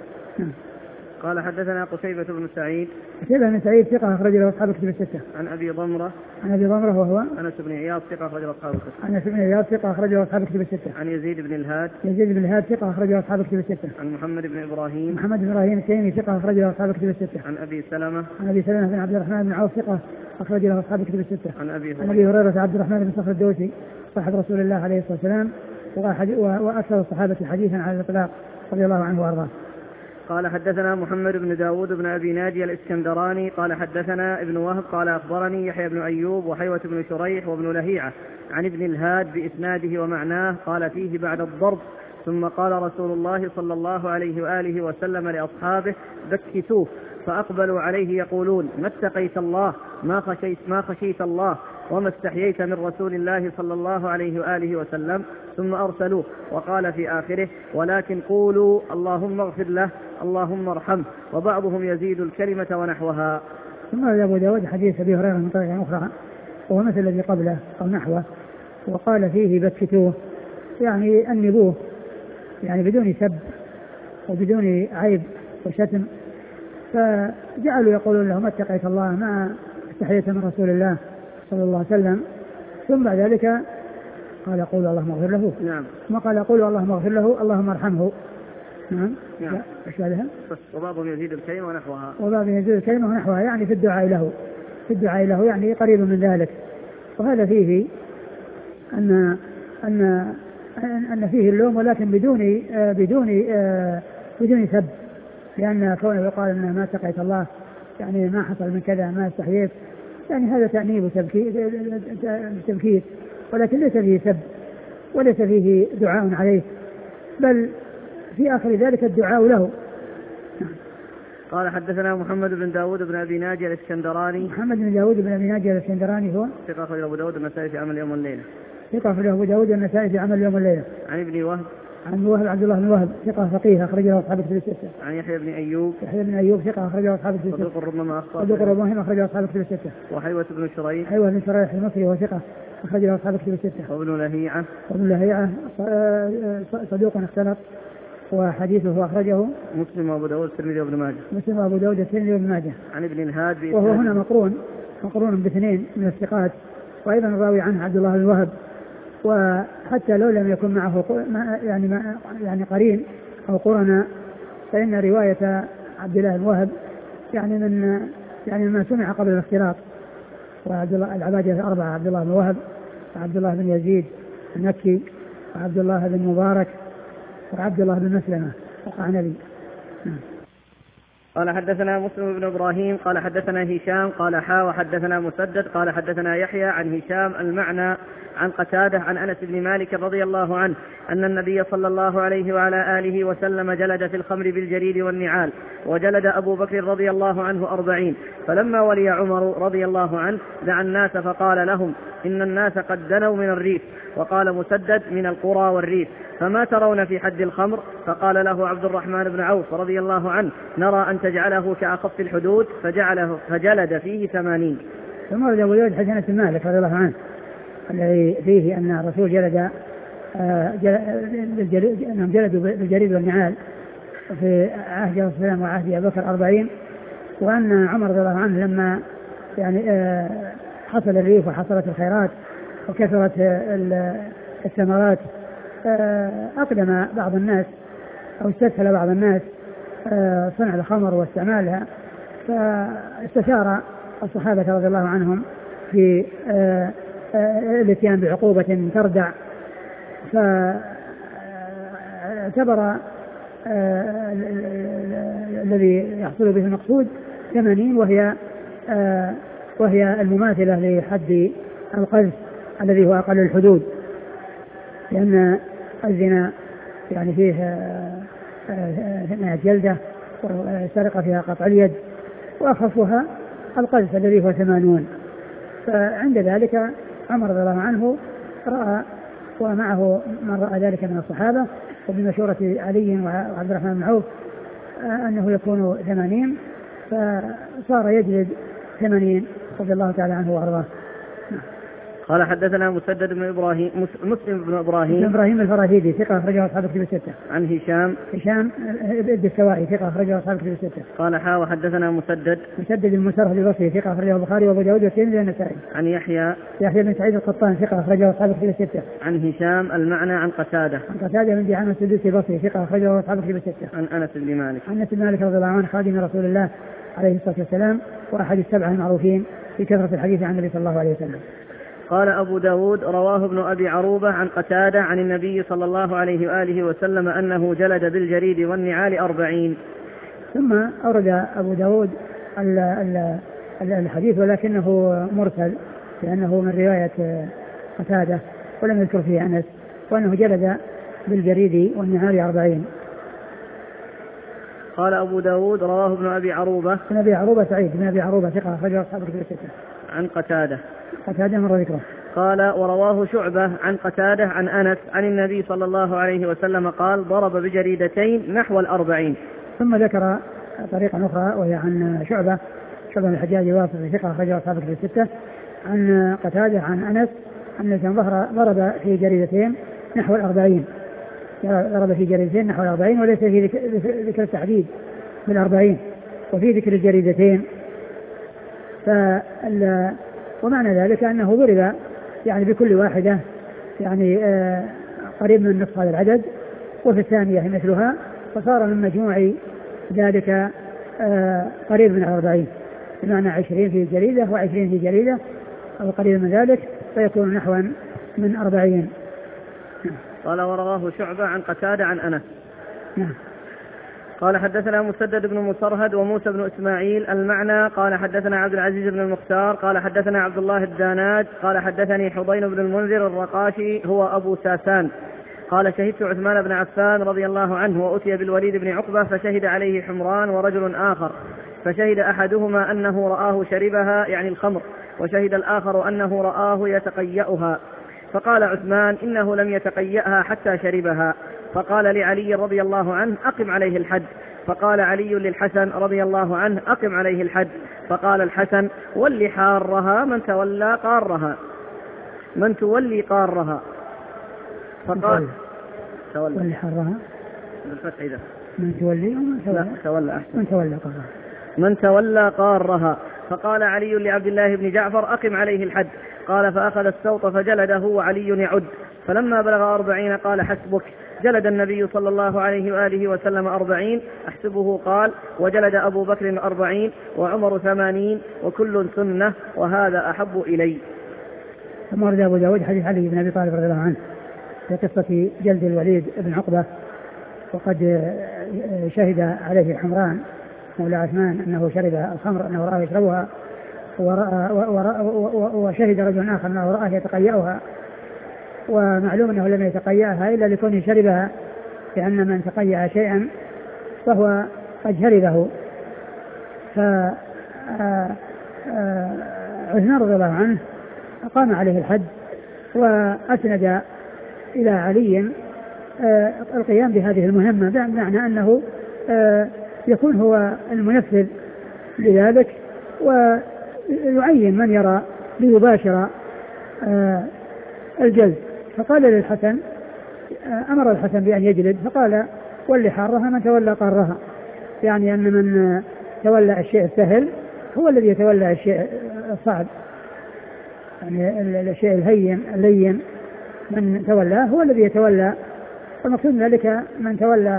قال حدثنا قتيبة بن سعيد. قتيبة بن سعيد ثقة أخرج له أصحاب الكتب الستة. عن أبي ضمرة. وهو أنس بن عياض ثقة أخرج له أصحاب الكتب. أنس بن عياض ثقة أخرج له أصحاب الكتب الستة. عن يزيد بن الهاد. ثقة أخرج له أصحاب الكتب الستة. عن محمد بن إبراهيم. التيمي ثقة أخرج له أصحاب الكتب الستة. عن أبي سلمة. بن عبد الرحمن بن عوف ثقة أخرج له أصحاب الكتب الستة. عن أبي هريرة عبد الرحمن بن صخر الدوسي صاحب رسول الله عليه الصلاة والسلام وأكثر الصحابة حديثا على الإطلاق رضي الله عنه وأرضاه. قال حدثنا محمد بن داود بن أبي ناجي الإسكندراني قال حدثنا ابن وهب قال أخبرني يحيى بن أيوب وحيوة بن شريح وابن لهيعة عن ابن الهاد بإسناده ومعناه قال فيه بعد الضرب ثم قال رسول الله صلى الله عليه وآله وسلم لأصحابه بكتوه فأقبلوا عليه يقولون ما اتقيت الله ما خشيت الله وما استحييت من رسول الله صلى الله عليه وآله وسلم. ثم أرسلوه وقال في آخره ولكن قولوا اللهم اغفر له اللهم ارحمه وبعضهم يزيد الكلمة ونحوها. ثم أبو داود حديث أبي هريرة من طريق أخرى وهو مثل الذي قبله أو نحوه وقال فيه بكتوه يعني أنبوه يعني بدون سب وبدون عيب وشتم. فجعلوا يقولون له ما اتقيت الله ما استحييت من رسول الله صلى الله عليه وسلم. ثم بعد ذلك قال قولوا اللهم اغفر له. نعم. ثم قال قولوا اللهم اغفر له اللهم ارحمه. نعم. ايش هذا؟ وبعضهم يزيد الكلمة ونحوها يعني في الدعاء له يعني قريب من ذلك. وهذا فيه أن فيه اللوم ولكن بدون سب، لأن كونه يقال أنه ما اتقيت الله يعني ما حصل من كذا ما استحييت يعني هذا تأنيب وتبكيت ولكن ليس فيه سب وليس فيه دعاء عليه بل في آخر ذلك الدعاء له. قال حدثنا محمد بن داود بن أبي ناجي الإسكندراني. هو ثقة أخرجه أبو داود النسائي في عمل اليوم والليلة. عن ابن وهب. عبد الله بن وهب ثقة فقيه أخرجه أصحاب الكتب الستة. عن يحيى بن أيوب ثقة أخرجه أصحاب الكتب الستة. صدوق ربما أخطأ. أخرجه أصحاب الكتب الستة. وحيوة بن شريح. المصري وهو ثقة أخرجه أصحاب الكتب الستة. وابن لهيعة صدوق اختلط وحديثه أخرجه مسلم وأبو داود الترمذي وابن ماجه. عن ابن الهاد وهو هنا مقرون باثنين من الثقات وأيضا الراوي عنه عبد الله بن وهب. وحتى لو لم يكن معه يعني قرين أو قرنا فإن رواية عبد الله بن وهب يعني ما سمع قبل الاختلاط. وعبد الله العبادة الأربعة عبد الله بن وهب وعبد الله بن يزيد المكي وعبد الله بن مبارك وعبد الله بن مسلمة وقعنبي. قال حدثنا مسلم بن إبراهيم قال حدثنا هشام قال وحدثنا مسدد قال حدثنا يحيى عن هشام المعنى عن قتادة عن أنس بن مالك رضي الله عنه أن النبي صلى الله عليه وعلى آله وسلم جلد في الخمر بالجريد والنعال وجلد أبو بكر رضي الله عنه 40. فلما ولي عمر رضي الله عنه دعا الناس فقال لهم إن الناس قد دنوا من الريف. وقال مسدد من القرى والريف فما ترون في حد الخمر؟ فقال له عبد الرحمن بن عوف رضي الله عنه نرى أن تجعله كأخف الحدود فجلد فيه 80. ثم ورد أبو داود حديث أنس بن مالك رضي الله عنه الذي فيه أن الرسول جلد أنهم جلدوا بالجريد والنعال في عهد الرسول صلى الله عليه وسلم وعهد أبي بكر 40، وأن عمر رضي الله عنه لما يعني حصل الريف وحصلت الخيرات وكثرت الثمرات أقدم بعض الناس أو استسهل بعض الناس صنع الخمر واستعمالها، فاستشار الصحابة رضي الله عنهم في الاتيان بعقوبة تردع، فاعتبر الذي يحصل به المقصود 80، وهي المماثلة لحد القذف الذي هو أقل الحدود، لأن الزنا يعني فيه 100 جلدة والسرقة فيها قطع اليد، وأخفها القذف الذي هو 80. فعند ذلك عمر رضي الله عنه رأى ومعه من رأى ذلك من الصحابة وبمشورة علي وعبد الرحمن بن عوف أنه يكون 80، فصار يجلد 80 رضي الله تعالى عنه وأرضاه. قال حدثنا مسدد بن إبراهيم مسلم بن إبراهيم الفراهيدي ثقة أخرجه أصحاب الكتب الستة. عن هشام الدستوائي ثقة أخرجه أصحاب الكتب الستة. قال وحدثنا مسدد بن مسرهد البصري ثقة أخرجه البخاري وأبو داود والترمذي والنسائي. عن يحيى بن سعيد القطان ثقة أخرجه أصحاب الكتب الستة. عن هشام المعنى عن قتادة بن دعامة السدوسي البصري ثقة أخرجه أصحاب الكتب الستة. عن أنس بن مالك رضي الله عنه خادم رسول الله عليه الصلاة والسلام وأحد السبعة المعروفين في كثرة الحديث عن النبي صلى الله عليه وسلم. قال أبو داود رواه ابن أبي عروبة عن قتادة عن النبي صلى الله عليه وآله وسلم أنه جلد بالجريد والنعال 40. ثم أورد أبو داود الحديث ولكنه مرسل لأنه من رواية قتادة ولم يذكر فيه أنس، وأنه جلد بالجريد والنعال 40. قال أبو داود رواه ابن أبي عروبة سعيد بن أبي عروبة ثقة أخرجه أصحاب الكتب الستة. عن قتادة مر ذكره. قال ورواه شعبة عن قتادة عن أنس عن النبي صلى الله عليه وسلم قال ضرب بجريدتين نحو 40. ثم ذكر طريقة أخرى وهي عن شعبة بن الحجاج الواسطي ثقة أخرجه أصحاب الكتب الستة عن قتادة عن أنس أن ضرب في جريدتين نحو 40. ضرب في جريدتين نحو 40 وليس في ذكر التحديد بال40 وفي ذكر الجريدتين. ومعنى ذلك أنه ضرب يعني بكل واحدة يعني قريب من نصف هذا العدد، وفي الثانية مثلها، فصار من مجموع ذلك قريب من 40، بمعنى 20 في جريدة و20 في جريدة أو قريب من ذلك، فيكون نحوا من 40. قال ورواه شعبة عن قتادة عن أنس. قال حدثنا مسدد بن مسرهد وموسى بن إسماعيل المعنى قال حدثنا عبد العزيز بن المختار قال حدثنا عبد الله الداناج قال حدثني حضين بن المنذر الرقاشي هو أبو ساسان قال شهدت عثمان بن عفان رضي الله عنه وأتي بالوليد بن عقبة فشهد عليه حمران ورجل آخر، فشهد أحدهما أنه رآه شربها يعني الخمر، وشهد الآخر أنه رآه يتقيأها، فقال عثمان إنه لم يتقيأها حتى شربها، فقال لعلي رضي الله عنه أقم عليه الحد، فقال علي للحسن رضي الله عنه أقم عليه الحد، فقال الحسن ولي حارها من تولى قارها من تولي قارها، فقال تولي حارها بالفتح إذا من تولي تولى أحسن من تولى قارها، فقال علي لعبد الله بن جعفر أقم عليه الحد، قال فأخذ السوط فجلده وعلي يعد، فلما بلغ 40 قال حسبك، جلد النبي صلى الله عليه وآله وسلم 40 أحسبه، قال وجلد أبو بكر 40 وعمر 80 وكل سنة وهذا أحب إلي. ثم ورد أبو داود حديث علي بن أبي طالب رضي الله عنه في قصة جلد الوليد بن عقبة، وقد شهد عليه حمران مولى عثمان أنه شرب الخمر أنه رآه يشربها، وشهد رجل آخر أنه رآه يتقيأها، ومعلوم أنه لم يتقيأها إلا لكونه شربها، لأن من تقيأ شيئا فهو قد شربه. عثمان رضي الله عنه أقام عليه الحد وأسند إلى علي القيام بهذه المهمة، بمعنى أنه يكون هو المنفذ لذلك ويعين من يرى ليباشر الجلد. فقال للحسن أمر الحسن بأن يجلد، فقال واللي حارها من تولى قارها، يعني أن من تولى الشيء السهل هو الذي يتولى الشيء الصعب، يعني الشيء اللين من تولاه هو الذي يتولى. والمقصود ذلك من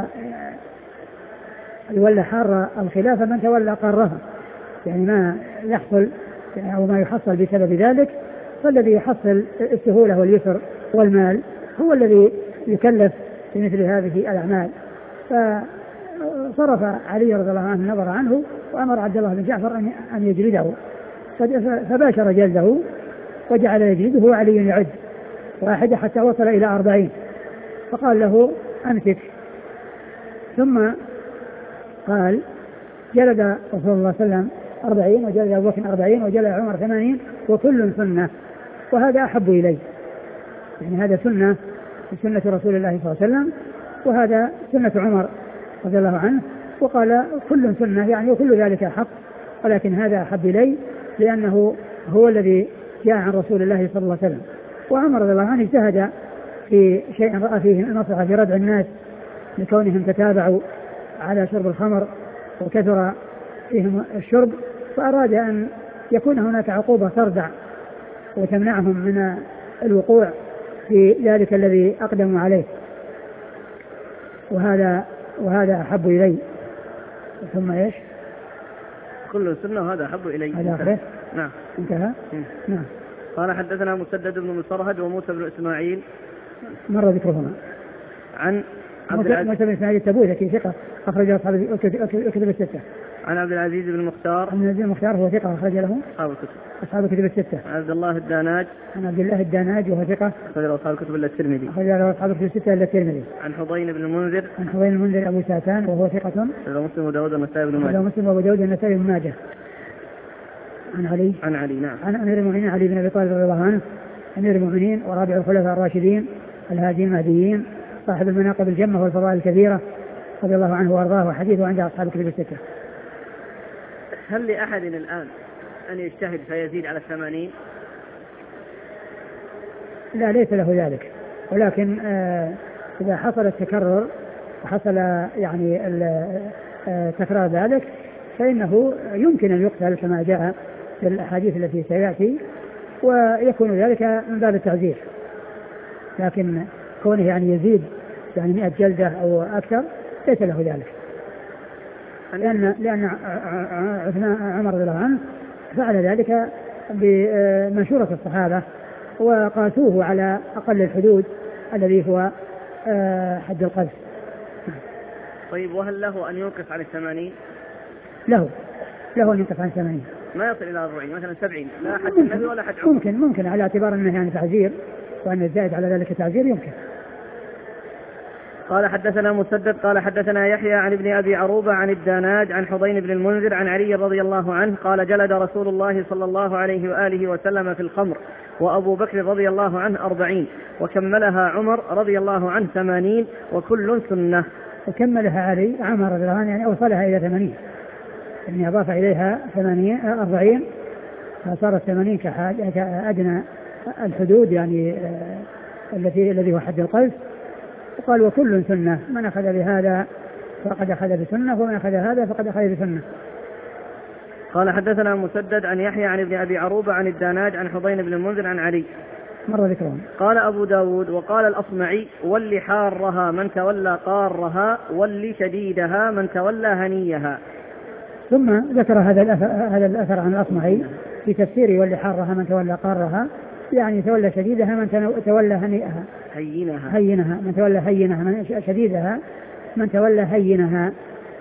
يولى حار الخلافة من تولى قارها، يعني ما يحصل أو ما يحصل بسبب ذلك، فالذي يحصل السهولة واليسر والمال هو الذي يكلف بمثل هذه الأعمال. فصرف علي رضي الله عنه النظر عنه وأمر عبد الله بن جعفر أن يجلده، فباشر جلده وجعل يجلده وعلي يعد واحدة حتى وصل إلى 40، فقال له أمسك. ثم قال جلد رسول الله صلى الله عليه وسلم 40 وجلد أبو بكر 40 وجلد عمر 80 وكل سنة، وهذا أحب إلي، يعني هذا سنة رسول الله صلى الله عليه وسلم وهذا سنة عمر رضي الله عنه. وقال كل سنة يعني وكل ذلك حق، ولكن هذا أحب إلي لأنه هو الذي جاء عن رسول الله صلى الله عليه وسلم. وعمر رضي الله عنه اجتهد في شيء رأى فيه المصلحة في ردع الناس لكونهم تتابعوا على شرب الخمر وكثر فيهم الشرب، فأراد أن يكون هناك عقوبة تردع وتمنعهم من الوقوع في ذلك الذي أقدموا عليه، وهذا أحب إلي. ثم إيش؟ كل سنة وهذا أحب إلي. هذا آخره. نعم انتهى. نعم. قال حدثنا مسدد بن مسرهد وموسى بن إسماعيل مر ذكرهما. عن موسى بن إسماعيل التبوذكي ثقة أخرج أصحاب الكتب الستة. عن عبد العزيز بن المختار. عن العزيز بن المختار هو ثقة أخرج له أصحاب الكتب الستة. عن عبد الله الداناج. عن عبد الله الداناج وهو ثقة أخرج له أصحاب الكتب إلا الترمذي. أخرج له أصحاب الكتب الستة إلا الترمذي. عن حضين بن المنذر. عن حضين بن المنذر أبو ساتان وهو ثقة. أخرج مسلم وداود والنسائي بن ماجه. مسلم وأبو داود والنسائي بن ماجه. عن علي. نعم. عن أمير المؤمنين علي بن أبي طالب رضي الله عنه أمير المؤمنين ورابع الخلفاء الراشدين الهاديين المهديين صاحب المناقب الجمة والفضائل الكبيرة رضي الله عنه وأرضاه، وحديثه عند أصحاب الكتب الستة. هل لأحد الآن أن يجتهد فيزيد على 80؟ لا، ليس له ذلك، ولكن إذا حصل التكرر وحصل يعني تكرار ذلك فإنه يمكن أن يقتل كما جاء في الأحاديث التي سيأتي، ويكون ذلك من باب التعزير. لكن كونه يعني يزيد يعني 100 جلدة أو أكثر ليس له ذلك، لأن عمر رضي الله عنه فعل ذلك بمشورة الصحابة وقاسوه على أقل الحدود الذي هو حد القذف. طيب، وهل له أن يوقف عن 80؟ له أن يوقف عن 80، ما يصل إلى 40 مثلا 70، لا حد النبي ولا حد عمر. ممكن على اعتبار أنه يعني تعزير، وأن الزائد على ذلك تعزير يمكن. قال حدثنا مسدد قال حدثنا يحيى عن ابن أبي عروبة عن الداناج عن حضين بن المنذر عن علي رضي الله عنه قال جلد رسول الله صلى الله عليه وآله وسلم في الخمر وأبو بكر رضي الله عنه 40 وكملها عمر رضي الله عنه 80 وكل سنة. وكملها علي عمر رضي الله عنه يعني أوصلها إلى 80، يعني أضاف إليها 40 فصارت 80 كأدنى الحدود يعني الذي هو حد القذف. وقال وكل سنة، من أخذ بهذا فقد أخذ بسنة ومن أخذ هذا فقد أخذ بسنة. قال حدثنا مسدد عن يحيى عن ابن أبي عروبة عن الداناج عن حضين بن المنذر عن علي مر ذكرهم. قال أبو داود وقال الأصمعي واللي حارها من تولى قارها واللي شديدها من تولى هنيها. ثم ذكر هذا الأثر عن الأصمعي في تفسيره واللي حارها من تولى قارها، يعني تولى شديدها من تولى هنيئها هينها من تولى هينها من شديدها من تولى هينها.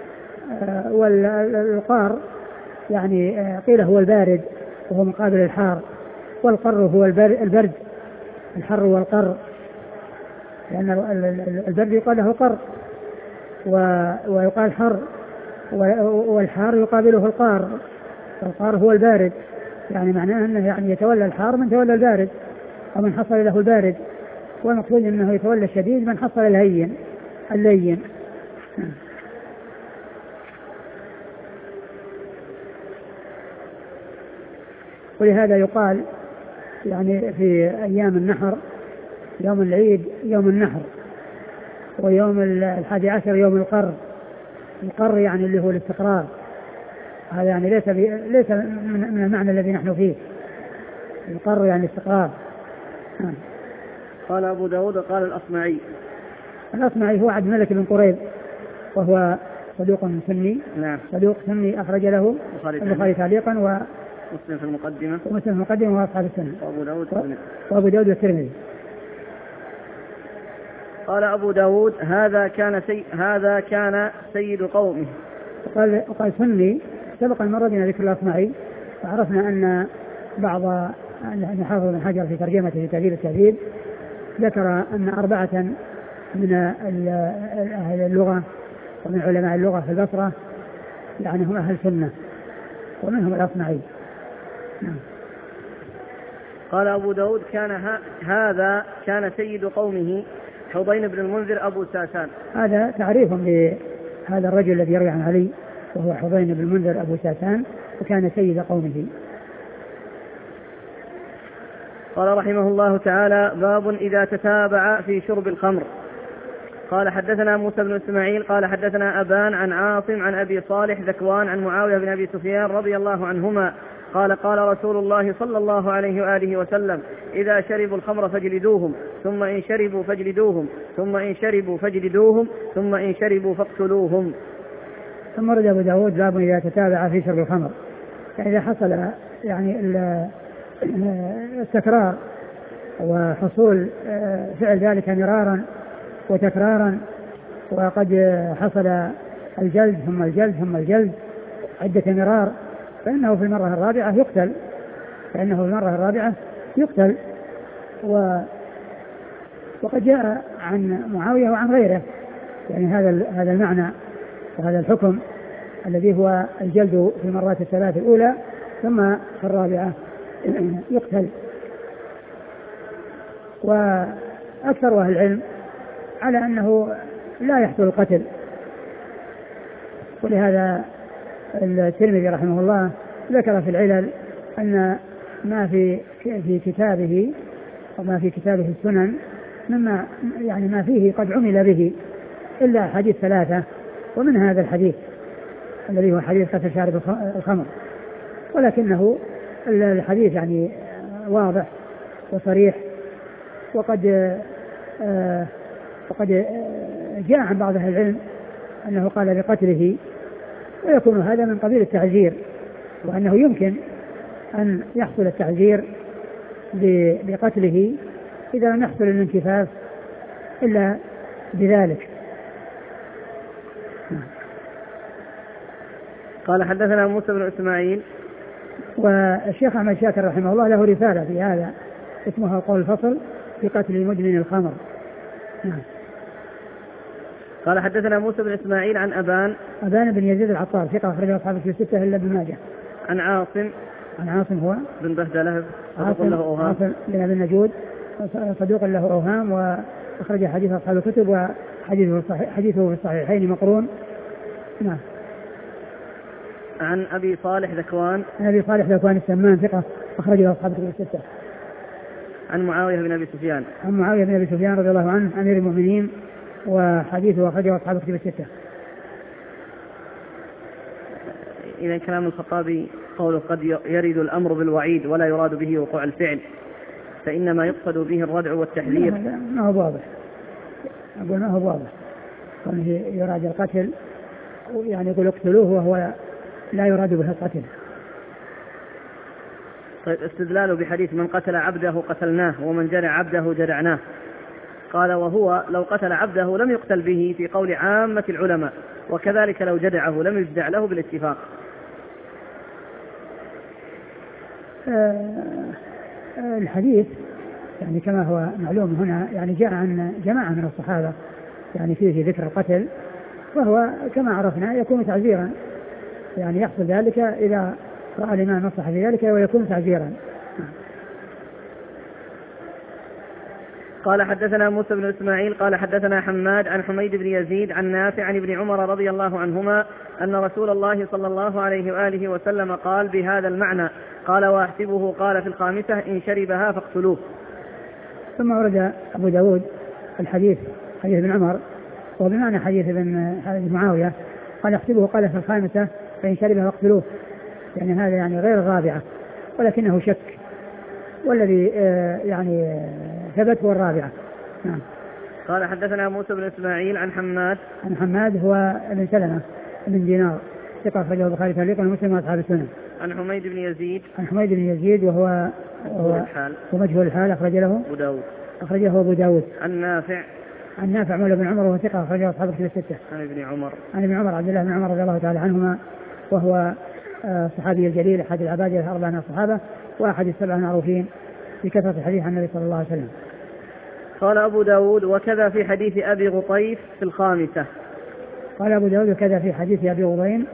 والقار يعني قيل هو البارد وهو مقابل الحار، والقر هو البرد، الحر والقر، لأن البرد يقال له قر ويقال حر، والحار يقابله القار، القار هو البارد، يعني معناه أنه يعني يتولى الحار من تولى البارد ومن حصل له البارد، والمقصود أنه يتولى الشديد من حصل اللين. ولهذا يقال يعني في أيام النحر يوم العيد يوم النحر، ويوم 11 يوم القر. القر يعني اللي هو الاستقرار، هذا يعني ليس من المعنى الذي نحن فيه. القر يعني الاستقرار. قال أبو داود قال الأصمعي. الأصمعي هو عبد الملك بن قريب، وهو صدوق سني. نعم. صدوق سني أخرج له البخاري تعليقا ومسلم في المقدمة وأصحاب السنة وأبو داود والترمذي. قال أبو داود هذا كان سيد قومه. وقال سني. سبق المرة بنا ذكر الأصمعي، وعرفنا أن بعض حافظ بن حجر في ترجمته في تهذيب التهذيب ذكر أن 4 من أهل اللغة ومن علماء اللغة في البصرة يعني هم أهل سنة، ومنهم الأصمعي. قال أبو داود هذا كان سيد قومه حضين بن المنذر أبو ساسان. هذا تعريف لهذا الرجل الذي يروي عن علي، وهو حضين بن المنذر أبو ساسان، وكان سيد قومه. قال رحمه الله تعالى: باب إذا تتابع في شرب الخمر. قال حدثنا موسى بن إسماعيل قال حدثنا أبان عن عاصم عن أبي صالح ذكوان عن معاوية بن أبي سفيان رضي الله عنهما قال: قال رسول الله صلى الله عليه وآله وسلم: إذا شربوا الخمر فاجلدوهم، ثم إن شربوا فاجلدوهم، ثم إن شربوا فاجلدوهم، ثم إن شربوا فاقتلوهم. ثم ورد أبو داود باب إذا تتابع في شرب الخمر، إذا حصل يعني التكرار وحصول فعل ذلك مرارا وتكرارا، وقد حصل الجلد ثم الجلد ثم الجلد عدة مرار، فإنه في المرة الرابعة يقتل. وقد جاء عن معاوية وعن غيره يعني هذا المعنى وهذا الحكم الذي هو الجلد في المرات 3 الأولى، ثم في الرابعة يقتل. وأكثر أهل العلم على أنه لا يحصل القتل، ولهذا الترمذي رحمه الله ذكر في العلل أن ما في كتابه وما في كتابه السنن مما يعني ما فيه قد عمل به إلا حديث 3، ومن هذا الحديث الذي هو حديث قتل شارب الخمر، ولكنه الحديث يعني واضح وصريح، وقد جاء عن بعض أهل العلم أنه قال بقتله، ويكون هذا من قبيل التعزير، وأنه يمكن أن يحصل التعزير بقتله إذا لم يحصل الانكفاف إلا بذلك. قال حدثنا موسى بن إسماعيل. والشيخ أحمد شاكر رحمه الله له رسالة في هذا اسمها قول الفصل في قتل مدمن الخمر. قال حدثنا موسى بن إسماعيل عن أبان بن يزيد العطار ثقة أخرجه أصحاب الكتب الستة إلا ابن ماجه. عن عاصم هو بن بهدلة عاصم بن أبي النجود صدوق له أوهام، وأخرج حديث أصحاب الكتب، وحديثه في الصحيحين مقرون. نعم. عن أبي صالح ذكوان. عن أبي صالح ذكوان السمان ثقة أخرجه أصحاب الكتب الستة. عن معاوية بن أبي سفيان. عن معاوية بن أبي سفيان رضي الله عنه أمير المؤمنين، وحديثه أخرجه أصحاب الكتب الستة. إذا كلام الخطابي قوله قد يرد الأمر بالوعيد ولا يراد به وقوع الفعل، فإنما يقصد به الردع والتحذير. ما هو واضح، أقول ما هو واضح، يراد القتل يعني يقول اقتلوه وهو لا يراد به القتل. طيب استدلاله بحديث من قتل عبده قتلناه ومن جرع عبده جرعناه، قال وهو لو قتل عبده لم يقتل به في قول عامة العلماء، وكذلك لو جدعه لم يجدع له بالاتفاق. الحديث يعني كما هو معلوم هنا يعني جاء عن جماعة من الصحابة يعني فيه ذكر القتل، وهو كما عرفنا يكون تعزيرا، يعني يحصل ذلك إذا رأى الإمام نصح في ذلك ويكون تعزيرا. قال حدثنا موسى بن إسماعيل قال حدثنا حماد عن حميد بن يزيد عن نافع عن ابن عمر رضي الله عنهما أن رسول الله صلى الله عليه وآله وسلم قال بهذا المعنى. قال واحسبه قال في 5 إن شربها فاقتلوه. ثم ورد أبو داود الحديث حديث ابن عمر وبمعنى حديث ابن معاوية قال احسبه قال في الخامسة فإن شربه فاقتلوه، يعني هذا يعني غير الرابعة ولكنه شك، والذي يعني ثبت هو الرابعة. نعم. قال حدثنا موسى بن إسماعيل عن حماد هو ابن سلمة بن دينار ثقة أخرجه البخاري تعليقا ومسلم وأصحاب السنن. عن حميد بن يزيد وهو مجهول الحال أخرجه أبو داود. عن نافع مولى بن عمر وهو ثقة أخرجه أصحاب الكتب الستة. عن ابن عمر عبد الله بن عمر رضي الله تعالى عنهما، وهو الصحابي الجليل أحد العباد الأربعة من الصحابة وأحد السبعة المعروفين بكثرة الحديث عن النبي صلى الله عليه وسلم. قال أبو داود وكذا في حديث أبي غطيف في الخامسة. قال أبو داود وكذا في حديث أبي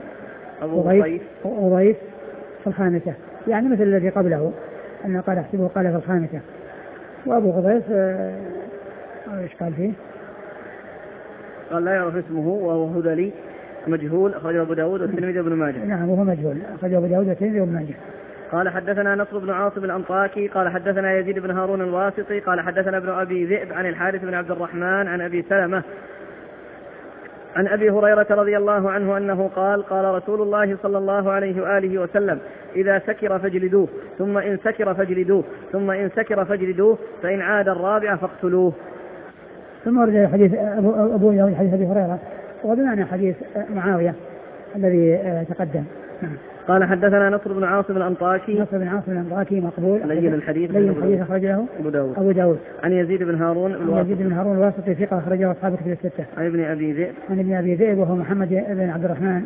غطيف في الخامسة، يعني مثل الذي قبله أنه قال احسبه قال في الخامسة. وأبو غطيف ايش قال فيه؟ قال لا يعرف اسمه وهو هذلي مجهول أخرجه أبو داود والترمذي وابن ماجه. نعم وهو مجهول أخرجه أبو داود والترمذي وابن ماجه. قال حدثنا نصر بن عاصم الأنطاكي قال حدثنا يزيد بن هارون الواسطي قال حدثنا ابن أبي ذئب عن الحارث بن عبد الرحمن عن أبي سلمة عن أبي هريرة رضي الله عنه أنه قال قال رسول الله صلى الله عليه وآله وسلم إذا سكر فاجلدوه ثم إن سكر فاجلدوه ثم إن سكر فاجلدوه فإن عاد الرابع فاقتلوه. ثم ورد حديث أبو داود حديث أبي هريرة وبمعنى حديث معاوية الذي تقدم. قال حدثنا نصر بن عاصم الأنطاكي مقبول لين الحديث أخرجه أبو داود. عن يزيد بن هارون الواسطي ثقة أخرجه أصحاب الكتب الستة. عن ابن أبي ذئب وهو محمد بن عبد الرحمن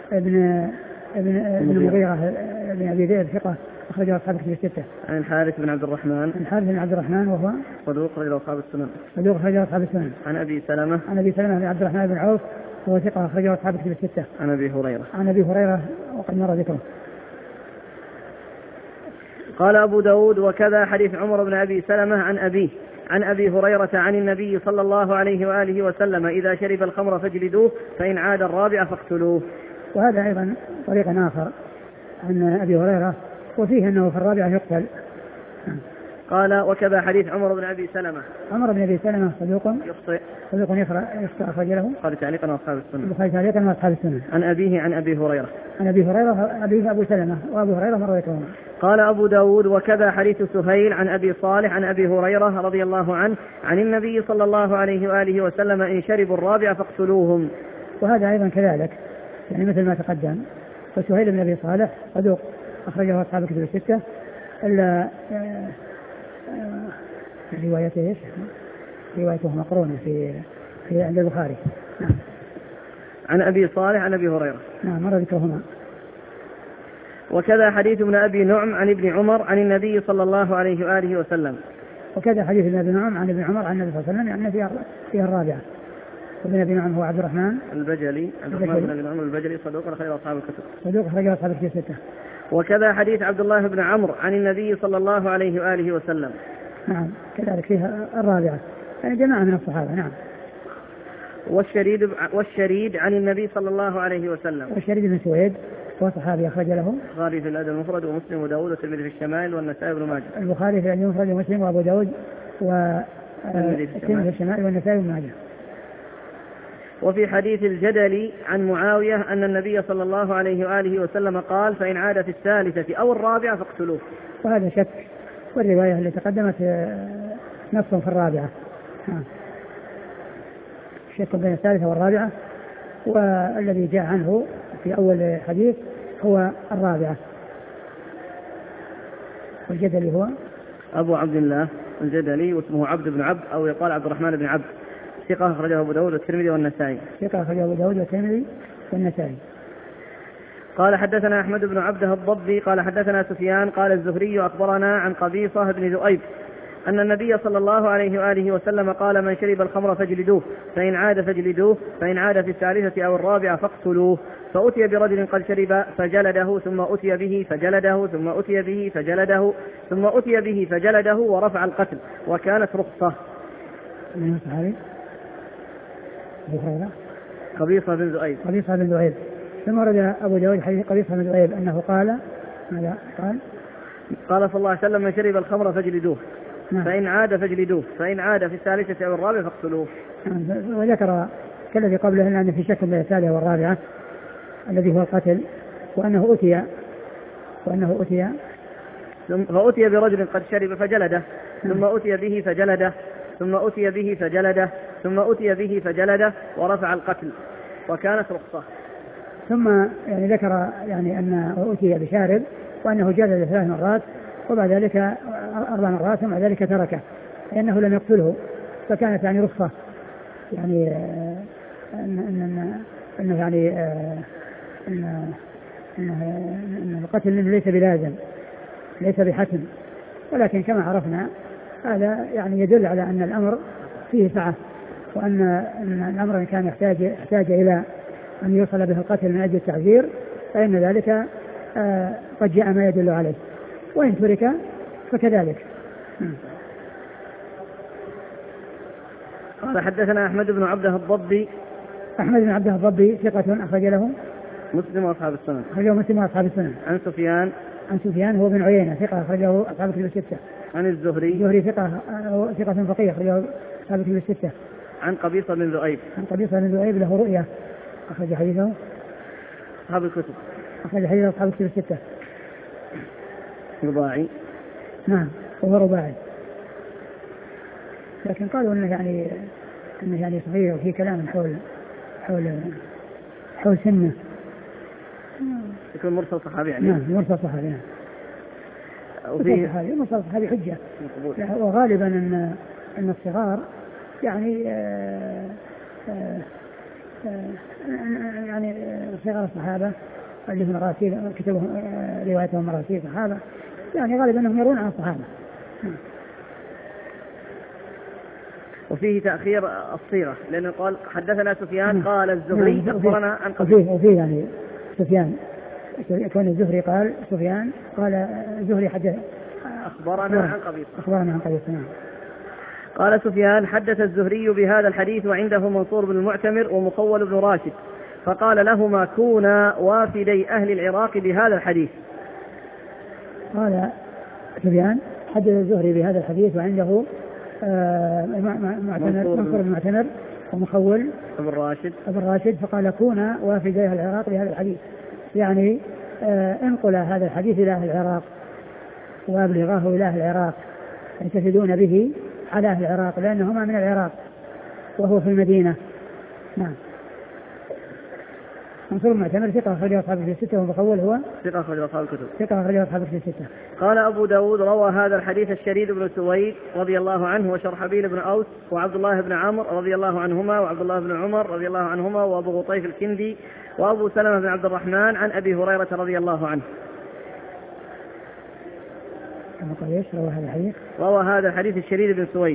ابن مغيرة بن أبي ذئب ثقة أخرجه أصحاب الكتب الستة. عن الحارث بن عبد الرحمن وهو صدوق أخرجه أصحاب السنن. عن أبي سلمة بن عبد الرحمن بن عوف وهو ثقة أخرجه أصحاب الكتب الستة. عن أبي هريرة وقد مر ذكره. قال أبو داود وكذا حديث عمر بن أبي سلمة عن أبي هريرة عن النبي صلى الله عليه وآله وسلم إذا شرب الخمر فاجلدوه فإن عاد الرابع فاقتلوه. وهذا أيضا طريق آخر عن أبي هريرة وفيه أنه في الرابعة يقتل. قال وكذا حديث عمر بن أبي سلمة صدوق يخطئ أخرج له قال تعليقا أصحاب السنن. عن أبيه عن أبي هريرة أبيه أبو سلمة وأبو هريرة مر ذكرهما. قال أبو داود وكذا حديث سهيل عن أبي صالح عن أبي هريرة رضي الله عنه عن النبي صلى الله عليه وآله وسلم إن شربوا الرابع فاقتلوهم. وهذا أيضا كذلك يعني مثل ما تقدم. فسهيل بن أبي صالح صدوق أخرجه أصحاب الكتب الستة إلا روايته مقرونة في عند البخاري. نعم. عن أبي صالح عن أبي هريرة مر ذكرهما. وكذا حديث ابن أبي نعم عن ابن عمر عن النبي صلى الله عليه وآله وسلم. وكذا حديث ابن أبي نعم عن ابن عمر عن النبي صلى الله عليه وسلم يعني فيها الرابعة. وابن أبي نعم هو عبد الرحمن البجلي بن أبي نعم البجلي صدوق أخرجه أصحاب الكتب الستة. وكذا حديث عبد الله بن عمرو عن النبي صلى الله عليه وآله وسلم. نعم كذلك فيها الرابعة يعني جماعة من الصحابة. نعم. والشريد عن النبي صلى الله عليه وسلم. والشريد بن سويد هو صحابي أخرج له البخاري في الأدب المفرد ومسلم وداود والترمذي في الشمائل والنسائي وابن ماجه. البخاري في الأدب المفرد ومسلم وأبو داود والترمذي في الشمائل والنسائي وابن ماجه. وفي حديث الجدل عن معاوية أن النبي صلى الله عليه وآله وسلم قال فإن عاد في الثالثة أو الرابعة فاقتلوه. وهذا شك، والرواية اللي تقدمت نص في الرابعة. شك بين الثالثة والرابعة، والذي جاء عنه في أول حديث هو الرابعة. والجدلي هو أبو عبد الله الجدلي واسمه عبد بن عبد أو يقال عبد الرحمن بن عبد ثقة أخرجه أبو داود والترمذي والنسائي. قال حدثنا أحمد بن عبده الضبي قال حدثنا سفيان قال الزهري أخبرنا عن قبيصة بن ذؤيب أن النبي صلى الله عليه وآله وسلم قال من شرب الخمر فاجلدوه فإن عاد فاجلدوه فإن عاد في الثالثة أو الرابعة فاقتلوه. فأتي برجل قد شرب فجلده ثم أتي به فجلده ثم أتي به فجلده ثم أتي به فجلده ورفع القتل وكانت رخصة. قبيصة بن ذؤيب. ثم ورد أبو داود حديث قبيصة بن ذؤيب أنه قال ماذا قال صلى الله عليه وسلم من شرب الخمر فاجلدوه فإن عاد فاجلدوه فإن عاد في الثالثة أو الرابعة فاقتلوه. وذكر كالذي قبله إلا أن في شك من الثالثة والرابعة الذي هو القتل، وأنه أتي فأتي برجل قد شرب فجلده، ثم أتي به فجلده، ثم أتي به فجلده، ثم أتي به فجلده ورفع القتل، وكانت رخصة. ثم يعني ذكر يعني أن أتي بشارب وأنه جلد 3 مرات وبعد ذلك 4 مرات ثم بعد ذلك تركه لأنه لم يقتله، فكانت يعني رخصة يعني أنه يعني أن القتل ليس بلازم ليس بحتم، ولكن كما عرفنا هذا يعني يدل على أن الأمر فيه سعة، وأن الأمر كان يحتاج إلى أن يوصل به القتل من أجل التعذير، فإن ذلك قد جاء ما يدل عليه، وإن ترك فكذلك. قال حدثنا أحمد بن عبده الضبي. أحمد بن عبده الضبي ثقة أخرج له مسلم وأصحاب السنن. أخرجه مسلم وأصحاب السنن. عن سفيان هو بن عيينة ثقة أخرجه أصحاب الكتب الستة. عن الزهري ثقة فقيه أخرجه أصحاب الكتب الستة. عن قبيصة بن ذؤيب. له رؤيا أخرج حديثه أصحاب الكتب. أصحاب الكتب الستة. رباعي. نعم وهو رباعي، لكن قالوا انه يعني صغير وفي كلام حول سنه. يكون مرسل صحابي يعني. نعم مرسل صحابي. نعم. مرسل صحابي حجة. وغالبا ان الصغار يعني يعني صغار الصحابة اللي هم مراسيل كتبهم روايتهم مراسيل صحابة يعني غالبا انهم يرون عن الصحابة. وفيه تأخير الصيغة لأنه قال حدثنا سفيان قال الزهري أخبرنا عن قبيصة. وفيه يعني سفيان كان الزهري قال سفيان قال الزهري حدث أخبرنا عن قبيصة. قال سفيان حدث الزهري بهذا الحديث وعنده منصور بن المعتمر ومخول بن راشد، فقال لهما كونا وافدي أهل العراق بهذا الحديث. قال سفيان حدث الزهري بهذا الحديث وعنده منصور بن المعتمر ومخول ابن راشد، فقال كونا وافدي أهل العراق بهذا الحديث، يعني انقل هذا الحديث إلى أهل العراق وابلغاه إلى أهل العراق يستفيدون به على أهل العراق لأنهما من العراق وهو في المدينة. نعم. منصور المعتمر ثقة أخرجه أصحاب الكتب الستة، ومخول هو ثقة أخرجه أصحاب الكتب الستة. قال أبو داود روى هذا الحديث الشريد بن سويد رضي الله عنه وشرحبيل بن أوس وعبد الله بن عمرو رضي الله عنهما وعبد الله بن عمر رضي الله عنهما وأبو غطيف الكندي وأبو سلمة بن عبد الرحمن عن أبي هريرة رضي الله عنه. روى هذا الحديث الشريد بن سويد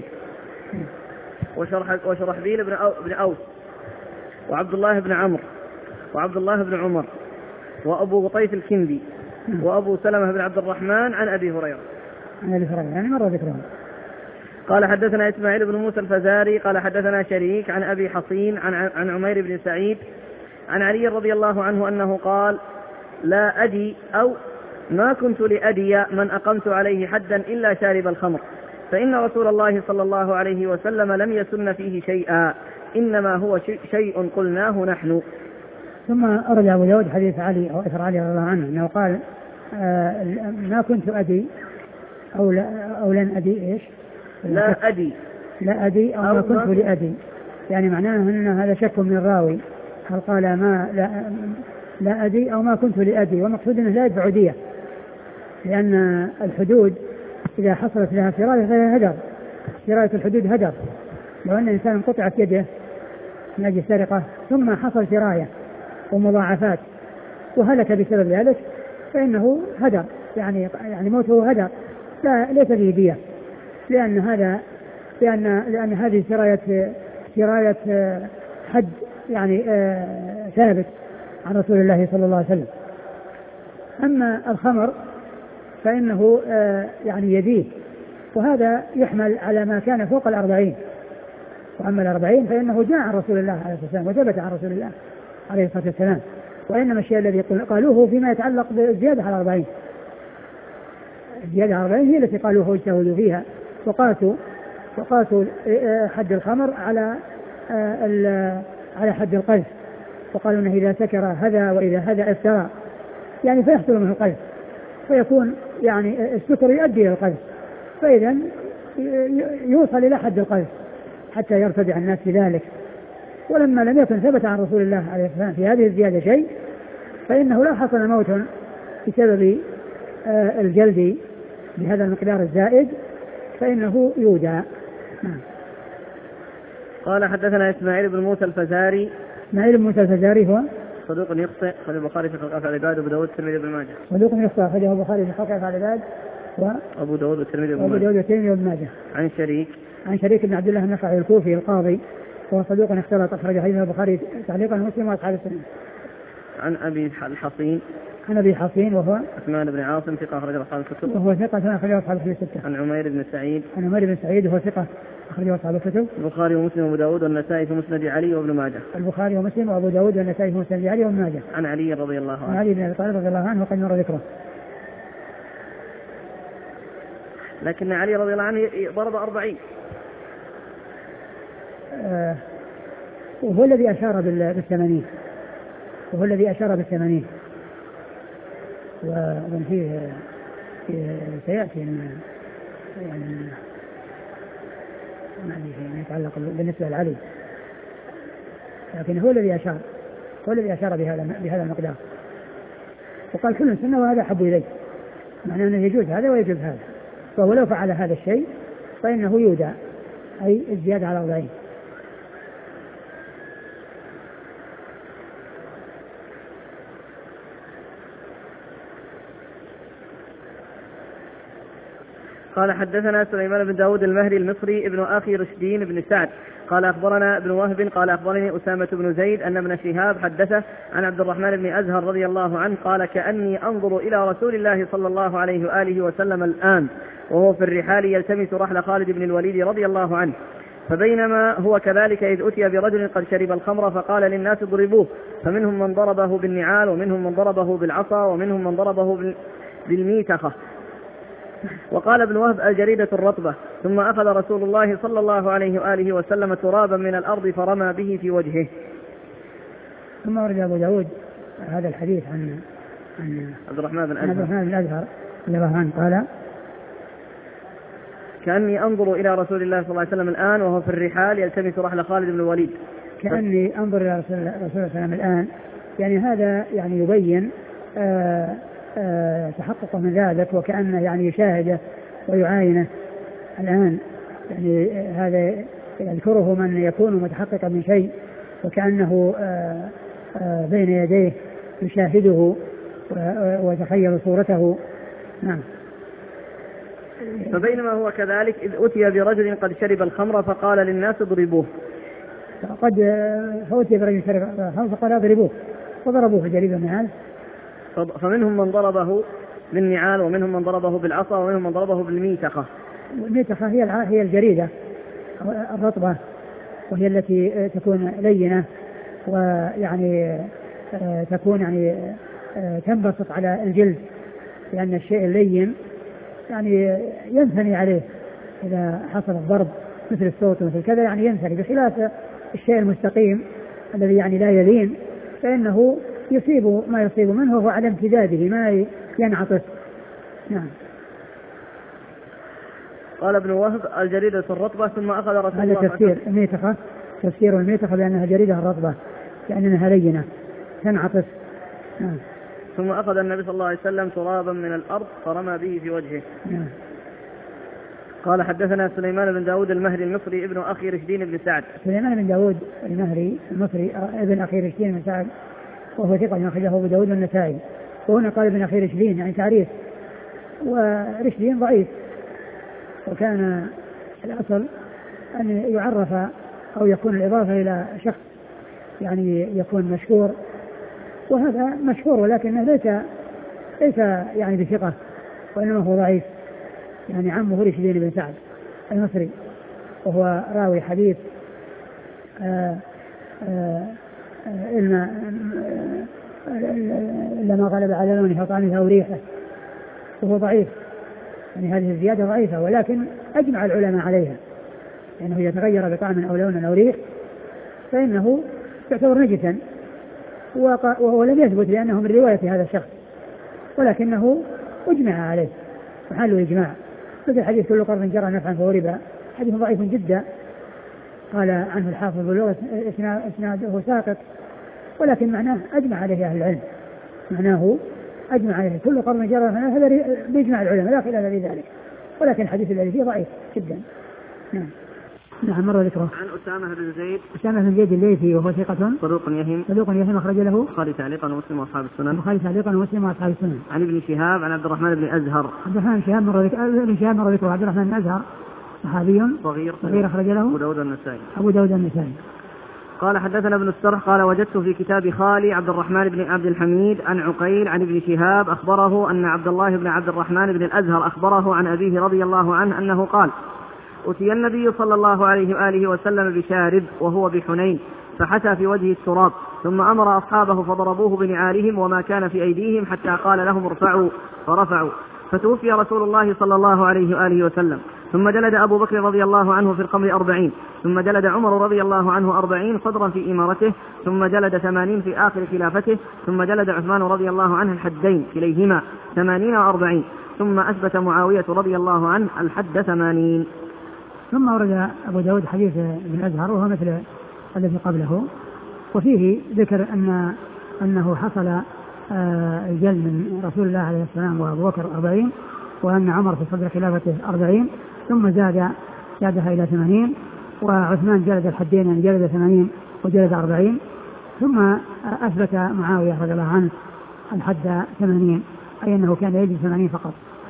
وشرحبيل بن أوس وعبد الله بن عمرو وعبد الله بن عمر وأبو غطيف الكندي وأبو سلمة بن عبد الرحمن عن أبي هريرة. يعني مرة ذكرهم. قال حدثنا إسماعيل بن موسى الفزاري قال حدثنا شريك عن أبي حصين عن عمير بن سعيد عن علي رضي الله عنه أنه قال لا أدي أو ما كنت لأدي من أقمت عليه حدا إلا شارب الخمر، فإن رسول الله صلى الله عليه وسلم لم يسن فيه شيئا، إنما هو شيء قلناه نحن. ثم أرد أبو داود حديث علي أو أثر علي رضي الله عنه أنه قال ما كنت أدي أو لن أدي إيش؟ لا أدي أو ما كنت لأدي، يعني معناه أن هذا شك من الراوي، هل قال ما لا أدي أو ما كنت لأدي، ومقصود أنه لا يدفع دية، لأن الحدود إذا حصلت لها سراية فهي هدر، سراية الحدود هدر. لو أن إنسان قطعت يده من أجل سرقة ثم حصل سراية ومضاعفات وهلك بسبب ذلك فإنه هدر، يعني موته هدر، ليس فيه دية، لأن هذه سراية حد يعني ثابت عن رسول الله صلى الله عليه وسلم. أما الخمر فإنه يعني يديه، وهذا يحمل على ما كان فوق 40، وأما 40 فإنه جاء عن رسول الله عليه الصلاة والسلام وثبت عن رسول الله عليه الصلاة والسلام، وإنما الشيء الذي قالوه فيما يتعلق بالزيادة على 40، الزيادة على 40 هي التي قالوه واجتهدوا فيها وقاسوا حد الخمر على على حد القذف، وقالوا أنه إذا سكر هذا وإذا هذا افترى، يعني فيحصل منه القذف، فيكون يعني السكر يؤدي إلى القذف، فإذا يوصل إلى حد القذف حتى يرتدع الناس بذلك. ولما لم يكن ثبت عن رسول الله عليه الصلاة والسلام في هذه الزيادة شيء، فإنه لا حصل موت بسبب الجلد بهذا المقدار الزائد، فإنه يودع. قال حدثنا إسماعيل بن موسى الفزاري. إسماعيل بن موسى الفزاري هو صدوق يخطئ، أخرجه البخاري في خلق أفعال العباد وأبو داود والترمذي وابن ماجه. صدوق يخطئ، أخرجه البخاري في خلق أفعال العباد وأبو داود والترمذي وابن ماجه. عن شريك بن عبد الله النخعي الكوفي القاضي، وهو صدوق اختلط، أخرج حديث البخاري تعليقا ومسلم وأصحاب السنن. عن أبي حصين وهو عثمان بن عاصم ثقة أخرج أصحاب الكتب. وهو ثقة أخرج أصحاب الكتب الستة. عن عمير بن سعيد وهو ثقة أخرج أصحاب الكتب. البخاري ومسلم وأبو داود والنسائي في مسند علي وابن ماجه. البخاري ومسلم وأبو داود والنسائي في مسند علي وابن ماجه. عن علي رضي الله عنه. عن علي بن أبي طالب رضي الله عنه وقد مر ذكره. لكن علي رضي الله عنه ضرب 40. وهو الذي أشار بالثمانين، ومن فيه سيأتي يعني ما يتعلق بالنسبة لعلي، لكن هو الذي أشار بهذا المقدار، وقال كل سنة وهذا أحب إليه، معناه أنه يجوز هذا ويجوز هذا، فهو لو فعل هذا الشيء فإنه يودع، أي الزيادة على 40. قال حدثنا سليمان بن داود المهري المصري ابن أخي رشدين بن سعد قال أخبرنا ابن وهب قال أخبرني أسامة بن زيد أن ابن شهاب حدثه عن عبد الرحمن بن أزهر رضي الله عنه قال كأني أنظر إلى رسول الله صلى الله عليه وآله وسلم الآن وهو في الرحال يلتمس رحل خالد بن الوليد رضي الله عنه، فبينما هو كذلك إذ أتي برجل قد شرب الخمر فقال للناس ضربوه، فمنهم من ضربه بالنعال ومنهم من ضربه بالعصا ومنهم من ضربه بالميتخة. وقال ابن وهب الجريدة الرطبة. ثم أخذ رسول الله صلى الله عليه وآله وسلم ترابا من الأرض فرمى به في وجهه. ثم ورد أبو داود هذا الحديث عن عبد الرحمن بن أزهر رضي الله عنه قال كأني أنظر إلى رسول الله صلى الله عليه وسلم الآن وهو في الرحال يلتمس رحل خالد بن الوليد. كأني أنظر إلى رسول الله صلى الله عليه وسلم الآن، يعني هذا يعني يبين تحقق من ذلك، وكأنه يعني يشاهده ويعاينه الآن، يعني هذا يذكره من يكون متحققا من شيء وكأنه بين يديه يشاهده ويتخيل صورته. نعم. فبينما هو كذلك إذ أتي برجل قد شرب الخمر فقال للناس اضربوه. فأتي برجل شرب الخمر فقال اضربوه، فضربوه في جريد النعال، فمنهم من ضربه بالنعال ومنهم من ضربه بالعصا ومنهم من ضربه بالميتخة. الميتخة هي الجريدة الرطبة، وهي التي تكون لينة ويعني تكون يعني تنبسط على الجلد، لأن الشيء اللين يعني ينثني عليه إذا حصل الضرب مثل الصوت ومثل كذا، يعني ينثني، بخلاف الشيء المستقيم الذي يعني لا يلين فإنه يصيب ما يصيب منه هو على امتداده ما ينعطف. نعم. قال ابن وهب الجريدة الرطبة. ثم أخذ رسول الله هذا تفسير الميتخة بأنها جريدة الرطبة لأنها لينة تنعطف. نعم. ثم أخذ النبي صلى الله عليه وسلم ترابا من الأرض فرمى به في وجهه. نعم. قال حدثنا سليمان بن داود المهري المصري ابن أخي رشدين بن سعد. سليمان بن داود المهري المصري ابن أخي رشدين بن سعد وهو ثقة أخرجه أبو داود والنسائي. وهنا قال ابن أخي رشدين يعني تعريف، ورشدين ضعيف، وكان الأصل أن يعرف أو يكون الإضافة إلى شخص يعني يكون مشهور، وهذا مشهور ولكنه ليس يعني بثقة، وإنما هو ضعيف. يعني عمه رشدين بن سعد المصري، وهو راوي حديث لما غلب على لونه فطعمه أو ريحه، وهو ضعيف. يعني هذه الزيادة ضعيفة، ولكن أجمع العلماء عليها، لأنه يتغير بطعم أو لون أو ريح فإنه يعتبر نجسا، وهو لم يثبت لأنه من رواية هذا الشخص، ولكنه أجمع عليه محل إجماع، مثل حديث كل قرن جرى نفعا فهو ربا، حديث ضعيف جدا قال عنه الحافظ باللغة إسناده ساقط، ولكن معناه أجمع عليه أهل العلم، معناه أجمع عليه كل قرن جرى، هذا بإجماع العلماء لا خلاف في ذلك، ولكن الحديث الذي فيه ضعيف جدا. نعم مر ذكره. عن أسامة بن زيد. أسامة بن زيد الليثي وهو ثقة صدوق يهم أخرج له البخاري تعليقا ومسلم وأصحاب السنن. البخاري تعليقا ومسلم وأصحاب السنن. عن ابن شهاب عن عبد الرحمن بن أزهر. عبد الرحمن بن شهاب مر ذكره. عبد الرحمن بن أزهر صحابي صغير أخرج له أبو داود النسائي. قال حدثنا ابن السرح قال وجدت في كتاب خالي عبد الرحمن بن عبد الحميد عن عقيل عن ابن شهاب أخبره أن عبد الله بن عبد الرحمن بن الأزهر أخبره عن أبيه رضي الله عنه أنه قال أتي النبي صلى الله عليه وآله وسلم بشارب وهو بحنين فحثى في وجهه التراب، ثم أمر أصحابه فضربوه بنعالهم وما كان في أيديهم حتى قال لهم ارفعوا فرفعوا، فتوفي رسول الله صلى الله عليه وآله وسلم. ثم جلد أبو بكر رضي الله عنه في الخمر 40، ثم جلد عمر رضي الله عنه 40 صدرا في إمارته، ثم جلد 80 في آخر خلافته، ثم جلد عثمان رضي الله عنه الحدين كليهما 80 و40، ثم أثبت معاوية رضي الله عنه الحد 80. ثم ورد أبو داود حديث ابن أزهر وهو مثل الذي قبله، وفيه ذكر أنه حصل الجلد من رسول الله عليه السلام وأبو بكر 40، وأن عمر في صدر خلافته 40، ثم زادها إلى 80، وعثمان جلد الحدين يعني جلد 80 وجلد 40، ثم أثبت معاوية رضي الله عنه الحد 80، أي أنه كان يجلد 80 فقط.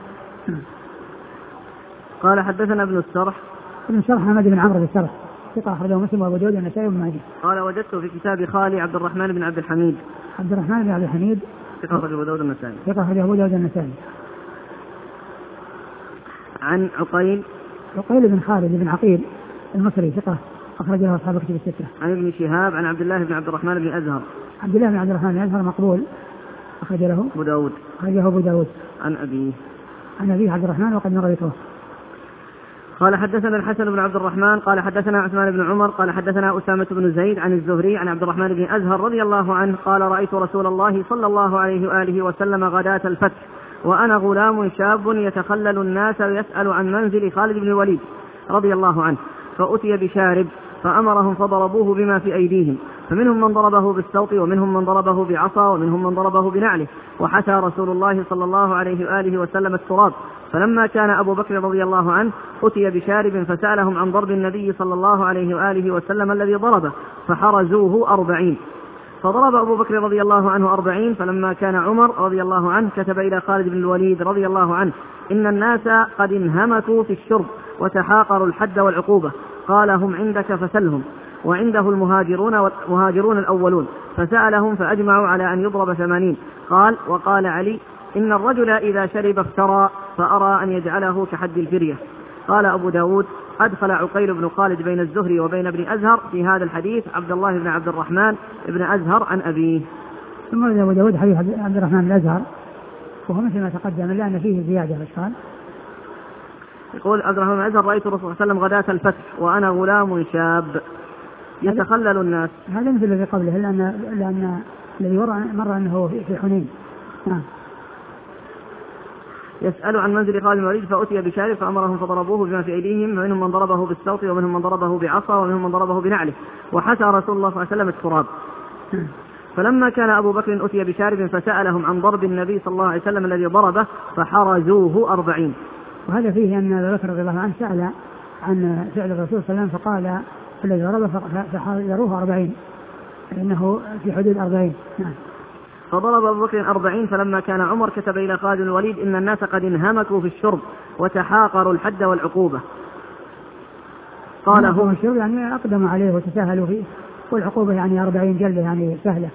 قال حدثنا ابن السرح. ابن السرح حمد بن عمرو بن السرح ثقة أخرجه مسلم وأبو داود والنسائي وابن ماجه. قال وجدت في كتاب خالي عبد الرحمن بن عبد الحميد. عبد الرحمن بن عبد الحميد ثقة أخرجه أبو داود والنسائي. ثقة أخرجه أبو داود والنسائي. عن عقيل بن خالد بن عقيل المصري ثقة أخرجه أصحاب الكتب الستة. عن ابن شهاب عن عبد الله بن عبد الرحمن بن أزهر. عبد الله بن عبد الرحمن بن أزهر مقبول أخرج له أبو داود. عن أبيه عبد الرحمن وقد مر ذكره. قال حدثنا الحسن بن عبد الرحمن قال حدثنا عثمان بن عمر قال حدثنا أسامة بن زيد عن الزهري عن عبد الرحمن بن أزهر رضي الله عنه قال رأيت رسول الله صلى الله عليه وآله وسلم غداة الفتح وأنا غلام شاب يتخلل الناس ويسأل عن منزل خالد بن الوليد رضي الله عنه، فأتي بشارب فأمرهم فضربوه بما في أيديهم، فمنهم من ضربه بالسوط ومنهم من ضربه بعصا ومنهم من ضربه بنعله، وحثى رسول الله صلى الله عليه وآله وسلم التراب. فلما كان أبو بكر رضي الله عنه أتي بشارب فسألهم عن ضرب النبي صلى الله عليه وآله وسلم الذي ضربه فحرزوه 40، فضرب أبو بكر رضي الله عنه 40. فلما كان عمر رضي الله عنه كتب إلى خالد بن الوليد رضي الله عنه إن الناس قد انهمكوا في الشرب وتحاقروا الحد والعقوبة، قال هم عندك فسلهم، وعنده المهاجرون الأولون، فسألهم فأجمعوا على أن يضرب 80. قال وقال علي إن الرجل إذا شرب افترى فأرى أن يجعله كحد الفرية. قال أبو داود أدخل عقيل بن خالد بين الزهري وبين ابن أزهر في هذا الحديث عبد الله بن عبد الرحمن بن أزهر عن أبيه. ثم ورد أبو داود حديث عبد الرحمن بن أزهر وهو مثل ما تقدم إلا أن فيه زيادة إشكال. يقول عبد الرحمن بن أزهر رأيت الرسول صلى الله عليه وسلم غداة الفتح وأنا غلام شاب يتخلل الناس. هذا مثل الذي قبله لأن الذي مر أنه في حنين. يسأل عن منزل خالد بن الوليد فأتي بشارب فأمرهم فضربوه بما في أيديهم، ومنهم من ضربه بالسوط ومنهم من ضربه بعصا ومنهم من ضربه بنعله، وحثى رسول الله صلى الله عليه وسلم التراب. فلما كان أبو بكر أتي بشارب فسألهم عن ضرب النبي صلى الله عليه وسلم الذي ضربه فحرزوه 40. وهذا فيه أن أبو بكر رضي الله عنه سأل عن فعل الرسول صلى الله عليه وسلم فقال الذي ضربه فحرزوه 40 إنه في حدود 40. فضرب أبو بكر 40. فلما كان عمر كتب إلى خالد بن الوليد إن الناس قد انهمكوا في الشرب وتحاقروا الحد والعقوبة. قال هم الشرب يعني أقدموا عليه وتساهلوا فيه، والعقوبة يعني 40 جلدة يعني سهلة.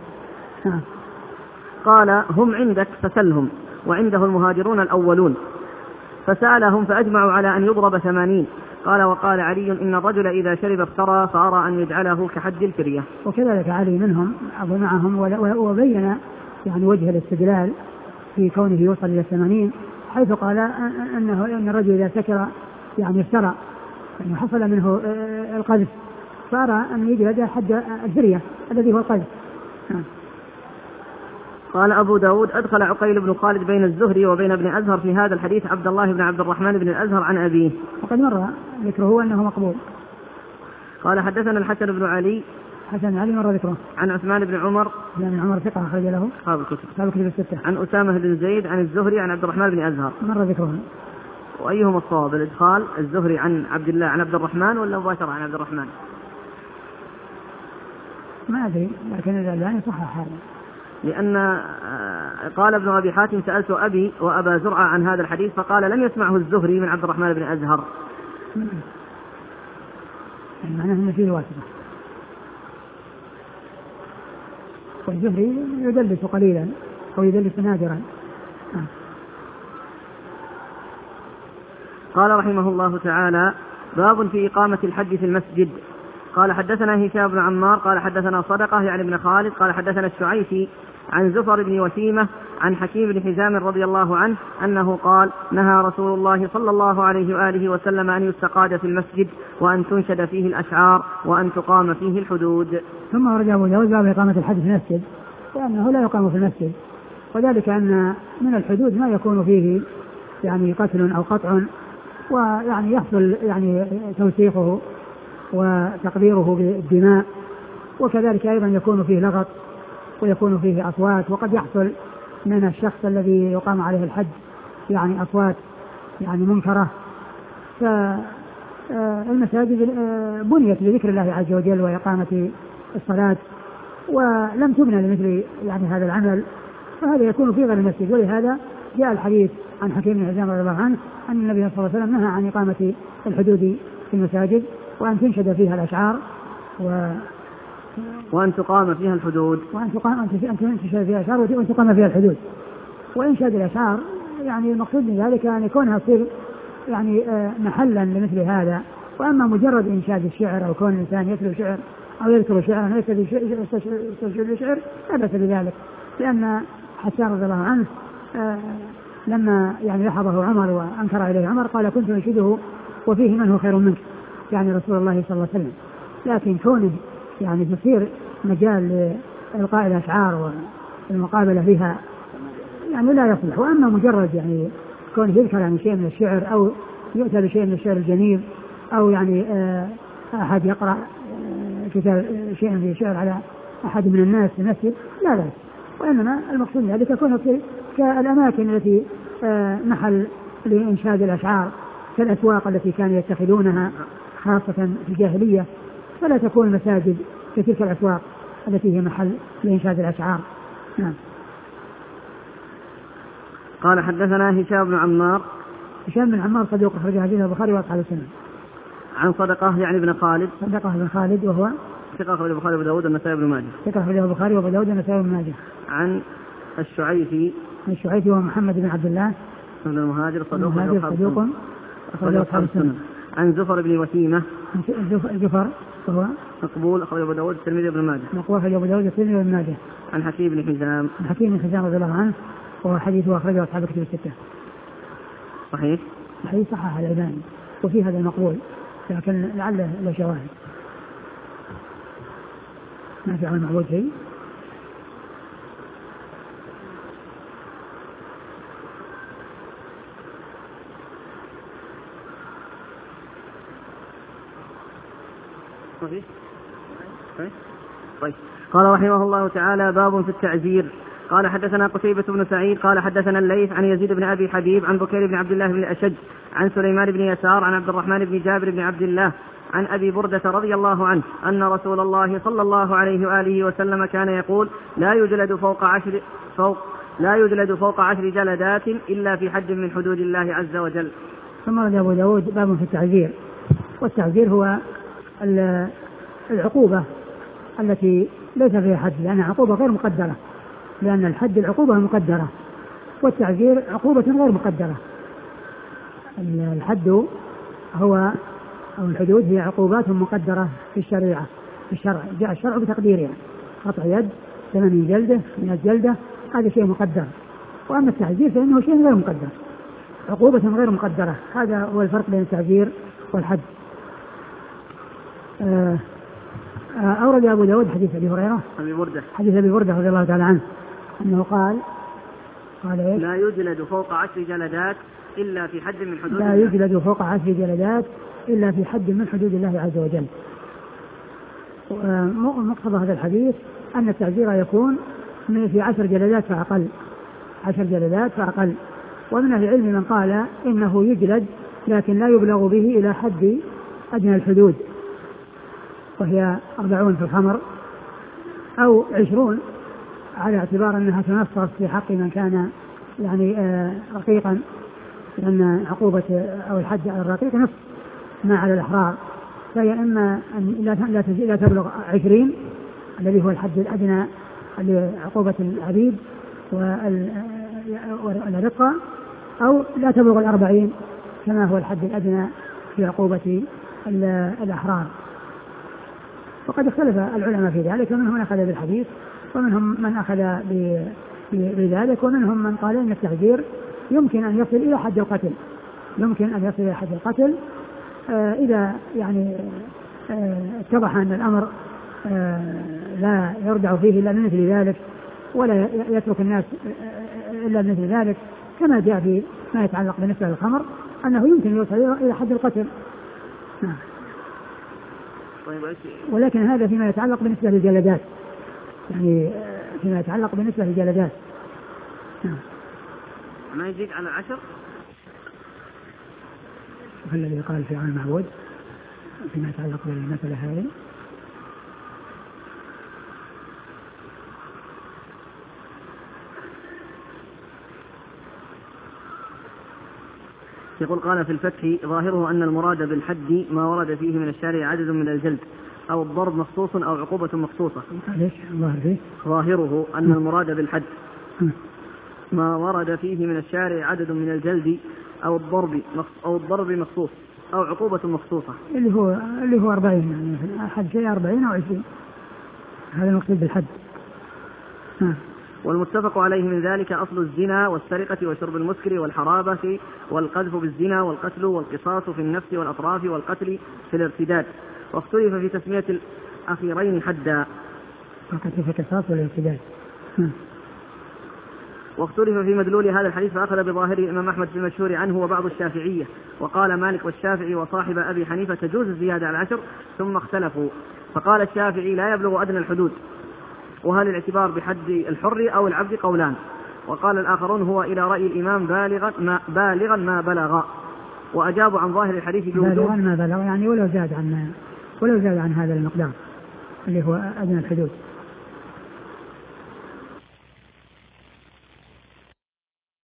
قال هم عندك فسلهم، وعنده المهاجرون الأولون، فسألهم فأجمعوا على أن يضرب 80. قال وقال علي إن الرجل إذا شرب افترى فأرى أن يجعله كحد الفرية. وكذلك علي منهم أو معهم وبين يعني وجه الاستدلال في كونه يوصل إلى 80 حيث قال أن الرجل إذا سكر يعني افترى يعني حصل منه القذف فأرى أن يجلد حد الزرية الذي هو القذف. قال أبو داود أدخل عقيل بن خالد بين الزهري وبين ابن أزهر في هذا الحديث عبد الله بن عبد الرحمن بن الأزهر عن أبيه، وقد مر ذكره أنه مقبول. قال حدثنا الحسن بن علي، حسن علي مر ذكره. عن عثمان بن عمر، بن عمر ثقة أخرج له أصحاب الكتب الستة. عن أسامة بن زيد عن الزهري عن عبد الرحمن بن أزهر، مر ذكره. وأيهما الصواب، الإدخال الزهري عن عبد الله عن عبد الرحمن ولا مباشرة عن عبد الرحمن؟ ما أدري، لكن الألباني صحح هذا، لأن قال ابن أبي حاتم سألت أبي وأبا زرعة عن هذا الحديث فقال لم يسمعه الزهري من عبد الرحمن بن أزهر. معناه أنه فيه واسطة، والزهري يدلس قليلا أو يدلس نادرا. قال رحمه الله تعالى باب في إقامة الحج في المسجد. قال حدثنا هشام بن عمار قال حدثنا صدقة يعني ابن خالد قال حدثنا الشعيثي عن زفر بن وسيمة عن حكيم بن حزام رضي الله عنه أنه قال نهى رسول الله صلى الله عليه وآله وسلم أن يستقاد في المسجد وأن تنشد فيه الأشعار وأن تقام فيه الحدود. ثم ورد أبو داود باب إقامة الحج في المسجد، وأنه لا يقام في المسجد، وذلك أن من الحدود ما يكون فيه يعني قتل أو قطع، ويعني يحصل يعني توثيقه وتقديره بالدماء، وكذلك أيضا يكون فيه لغط ويكون فيه أصوات، وقد يحصل من الشخص الذي يقام عليه الحج يعني أصوات يعني منكرة. فالمساجد بنيت لذكر الله عز وجل وإقامة الصلاة، ولم تبنى لمثل يعني هذا العمل، فهذا يكون في غير المسجد. ولهذا جاء الحديث عن حكيم بن حزام رضي الله عنه أن النبي صلى الله عليه وسلم نهى عن إقامة الحدود في المساجد وأن تنشد فيها الأشعار وأن تقام فيها الحدود وأن تنشد فيها الأشعار وأن تقام فيها الحدود. وإنشاد الأشعار يعني المقصود من ذلك أن يكونها تصير يعني محلا لمثل هذا. وأما مجرد إنشاد الشعر أو كون الإنسان يتلو شعر أو يذكر شعرا يستشعر الشعر لا بأس بذلك، لأن حسان رضي الله عنه لما يعني لحظه عمر وأنكر إليه عمر قال كنت أنشده وفيه من هو خير منك، يعني رسول الله صلى الله عليه وسلم. لكن كونه يعني تصير مجال لإلقاء الأشعار والمقابلة فيها يعني لا يصلح. وأما مجرد يعني كونه يذكر يعني شيء من الشعر أو يؤتى بشيء من الشعر الجميل أو يعني أحد يقرأ كتاب شيء من الشعر على أحد من الناس في المسجد لا بأس. وإنما المقصود ذلك يكون كالأماكن التي محل لإنشاد الأشعار كالأسواق التي كانوا يتخذونها خاصة في الجاهلية، فلا تكون المساجد كتلك الأسواق التي هي محل لإنشاد الأشعار. نعم. قال حدثنا هشام بن عمار. هشام بن عمار صدوق أخرج حديث البخاري وأصحاب السنن. عن صدقة يعني ابن خالد. صدقة بن خالد وهو ثقة أخرج البخاري وأبو داود والنسائي وابن ماجه. ثقة أخرج البخاري وأبو داود والنسائي وابن ماجه. عن الشعيثي. الشعيثي هو محمد بن عبد الله بن المهاجر صدوق أخرج أصحاب السنن. عن زفر بن وسيمة. زفر وهو مقبول أخرج أبو داود الترمذي وابن ماجه. مقبول أخرج أبو داود الترمذي وابن ماجه. عن حكيم بن حزام. حكيم بن حزام رضي الله عنه وهو حديثه أخرجه أصحاب الكتب الستة. صحيح صحح الألباني وفي هذا المقبول، لكن لعله له شواهد. ما في عن المعبود شيء. طيب. قال رحمه الله تعالى باب في التعزير. قال حدثنا قتيبة بن سعيد قال حدثنا الليث عن يزيد بن أبي حبيب عن بكير بن عبد الله بن الأشج عن سليمان بن يسار عن عبد الرحمن بن جابر بن عبد الله عن أبي بردة رضي الله عنه أن رسول الله صلى الله عليه وآله وسلم كان يقول لا يجلد فوق 10 جلدات إلا في حد من حدود الله عز وجل. ثم رد أبو داود باب في التعزير. والتعزير هو العقوبة التي ليس فيها حد، لأنها عقوبة غير مقدرة، لأن الحد العقوبة مقدرة والتعزير عقوبة غير مقدرة. الحد هو أو الحدود هي عقوبات مقدرة في الشريعة، في الشرع جاء الشرع بتقديرها، قطع يد 8 جلدة من الجلدة هذا شيء مقدر. وأما التعزير فإنه شيء غير مقدر، عقوبة غير مقدرة. هذا هو الفرق بين التعزير والحد. أورد أبو داود حديث أبي هريرة حديث أبي بردة رضي الله تعالى عنه أنه قال إيش؟ لا يجلد فوق 10 جلدات إلا في حد من حدود لا يجلد فوق 10 جلدات إلا في حد من حدود الله عز وجل. مقتضى هذا الحديث أن التعزير يكون في 10 جلدات فأقل 10 جلدات فأقل. ومن أهل العلم من قال إنه يجلد لكن لا يبلغ به إلى حد أدنى الحدود وهي 40 في الخمر أو 20 على اعتبار أنها تنصص في حق من كان يعني رقيقا، لأن عقوبة أو الحد على الرقيق نصف ما على الأحرار، فهي إما أن لا تبلغ 20 الذي هو الحد الأدنى لعقوبة العبيد والرقة، أو لا تبلغ 40 كما هو الحد الأدنى في عقوبة الأحرار. وقد اختلف العلماء في ذلك، ومنهم من أخذ بالحديث ومنهم من أخذ بذلك، ومنهم من قال إن التعزير يمكن أن يصل إلى حد القتل، يمكن أن يصل إلى حد القتل إذا يعني اتضح أن الأمر لا يرجع فيه إلا من مثل ذلك ولا يترك الناس إلا من مثل ذلك، كما جاء في ما يتعلق بالنسبة للخمر أنه يمكن يوصل إلى حد القتل. ولكن هذا فيما يتعلق بالنسبة للجلدات، يعني فيما يتعلق بالنسبة للجلدات ما يزيد على 10. الذي قال في عن المعبود فيما يتعلق بالمسألة هذه يقول قال في الفتح ظاهره أن المراد بالحد ما ورد فيه من الشارع عدد من الجلد أو الضرب مخصوص أو عقوبة مخصوصة. ظاهره أن المراد بالحد ما ورد فيه من الشارع عدد من الجلد أو الضرب مخصوص أو عقوبة مخصوصة، اللي هو 40، يعني حد شيء 40 أو 20، هذا المقصود بالحد. والمتفق عليه من ذلك أصل الزنا والسرقة وشرب المسكر والحرابة والقذف بالزنا والقتل والقصاص في النفس والأطراف والقتل في الارتداد، واختلف في تسمية الأخيرين حدا. القتل في القصاص والارتداد. واختلف في مدلول هذا الحديث، فأخذ بظاهر الإمام أحمد في المشهور عنه وبعض الشافعية، وقال مالك والشافعي وصاحب أبي حنيفة تجوز الزيادة على 10، ثم اختلفوا، فقال الشافعي لا يبلغ أدنى الحدود، وهل الاعتبار بحد الحر أو العبد قولان، وقال الآخرون هو إلى رأي الإمام بالغا ما بلغ، وأجابوا عن ظاهر الحديث بالغا ما بلغ، يعني ولو زاد عن هذا المقدار اللي هو أدنى الحدود.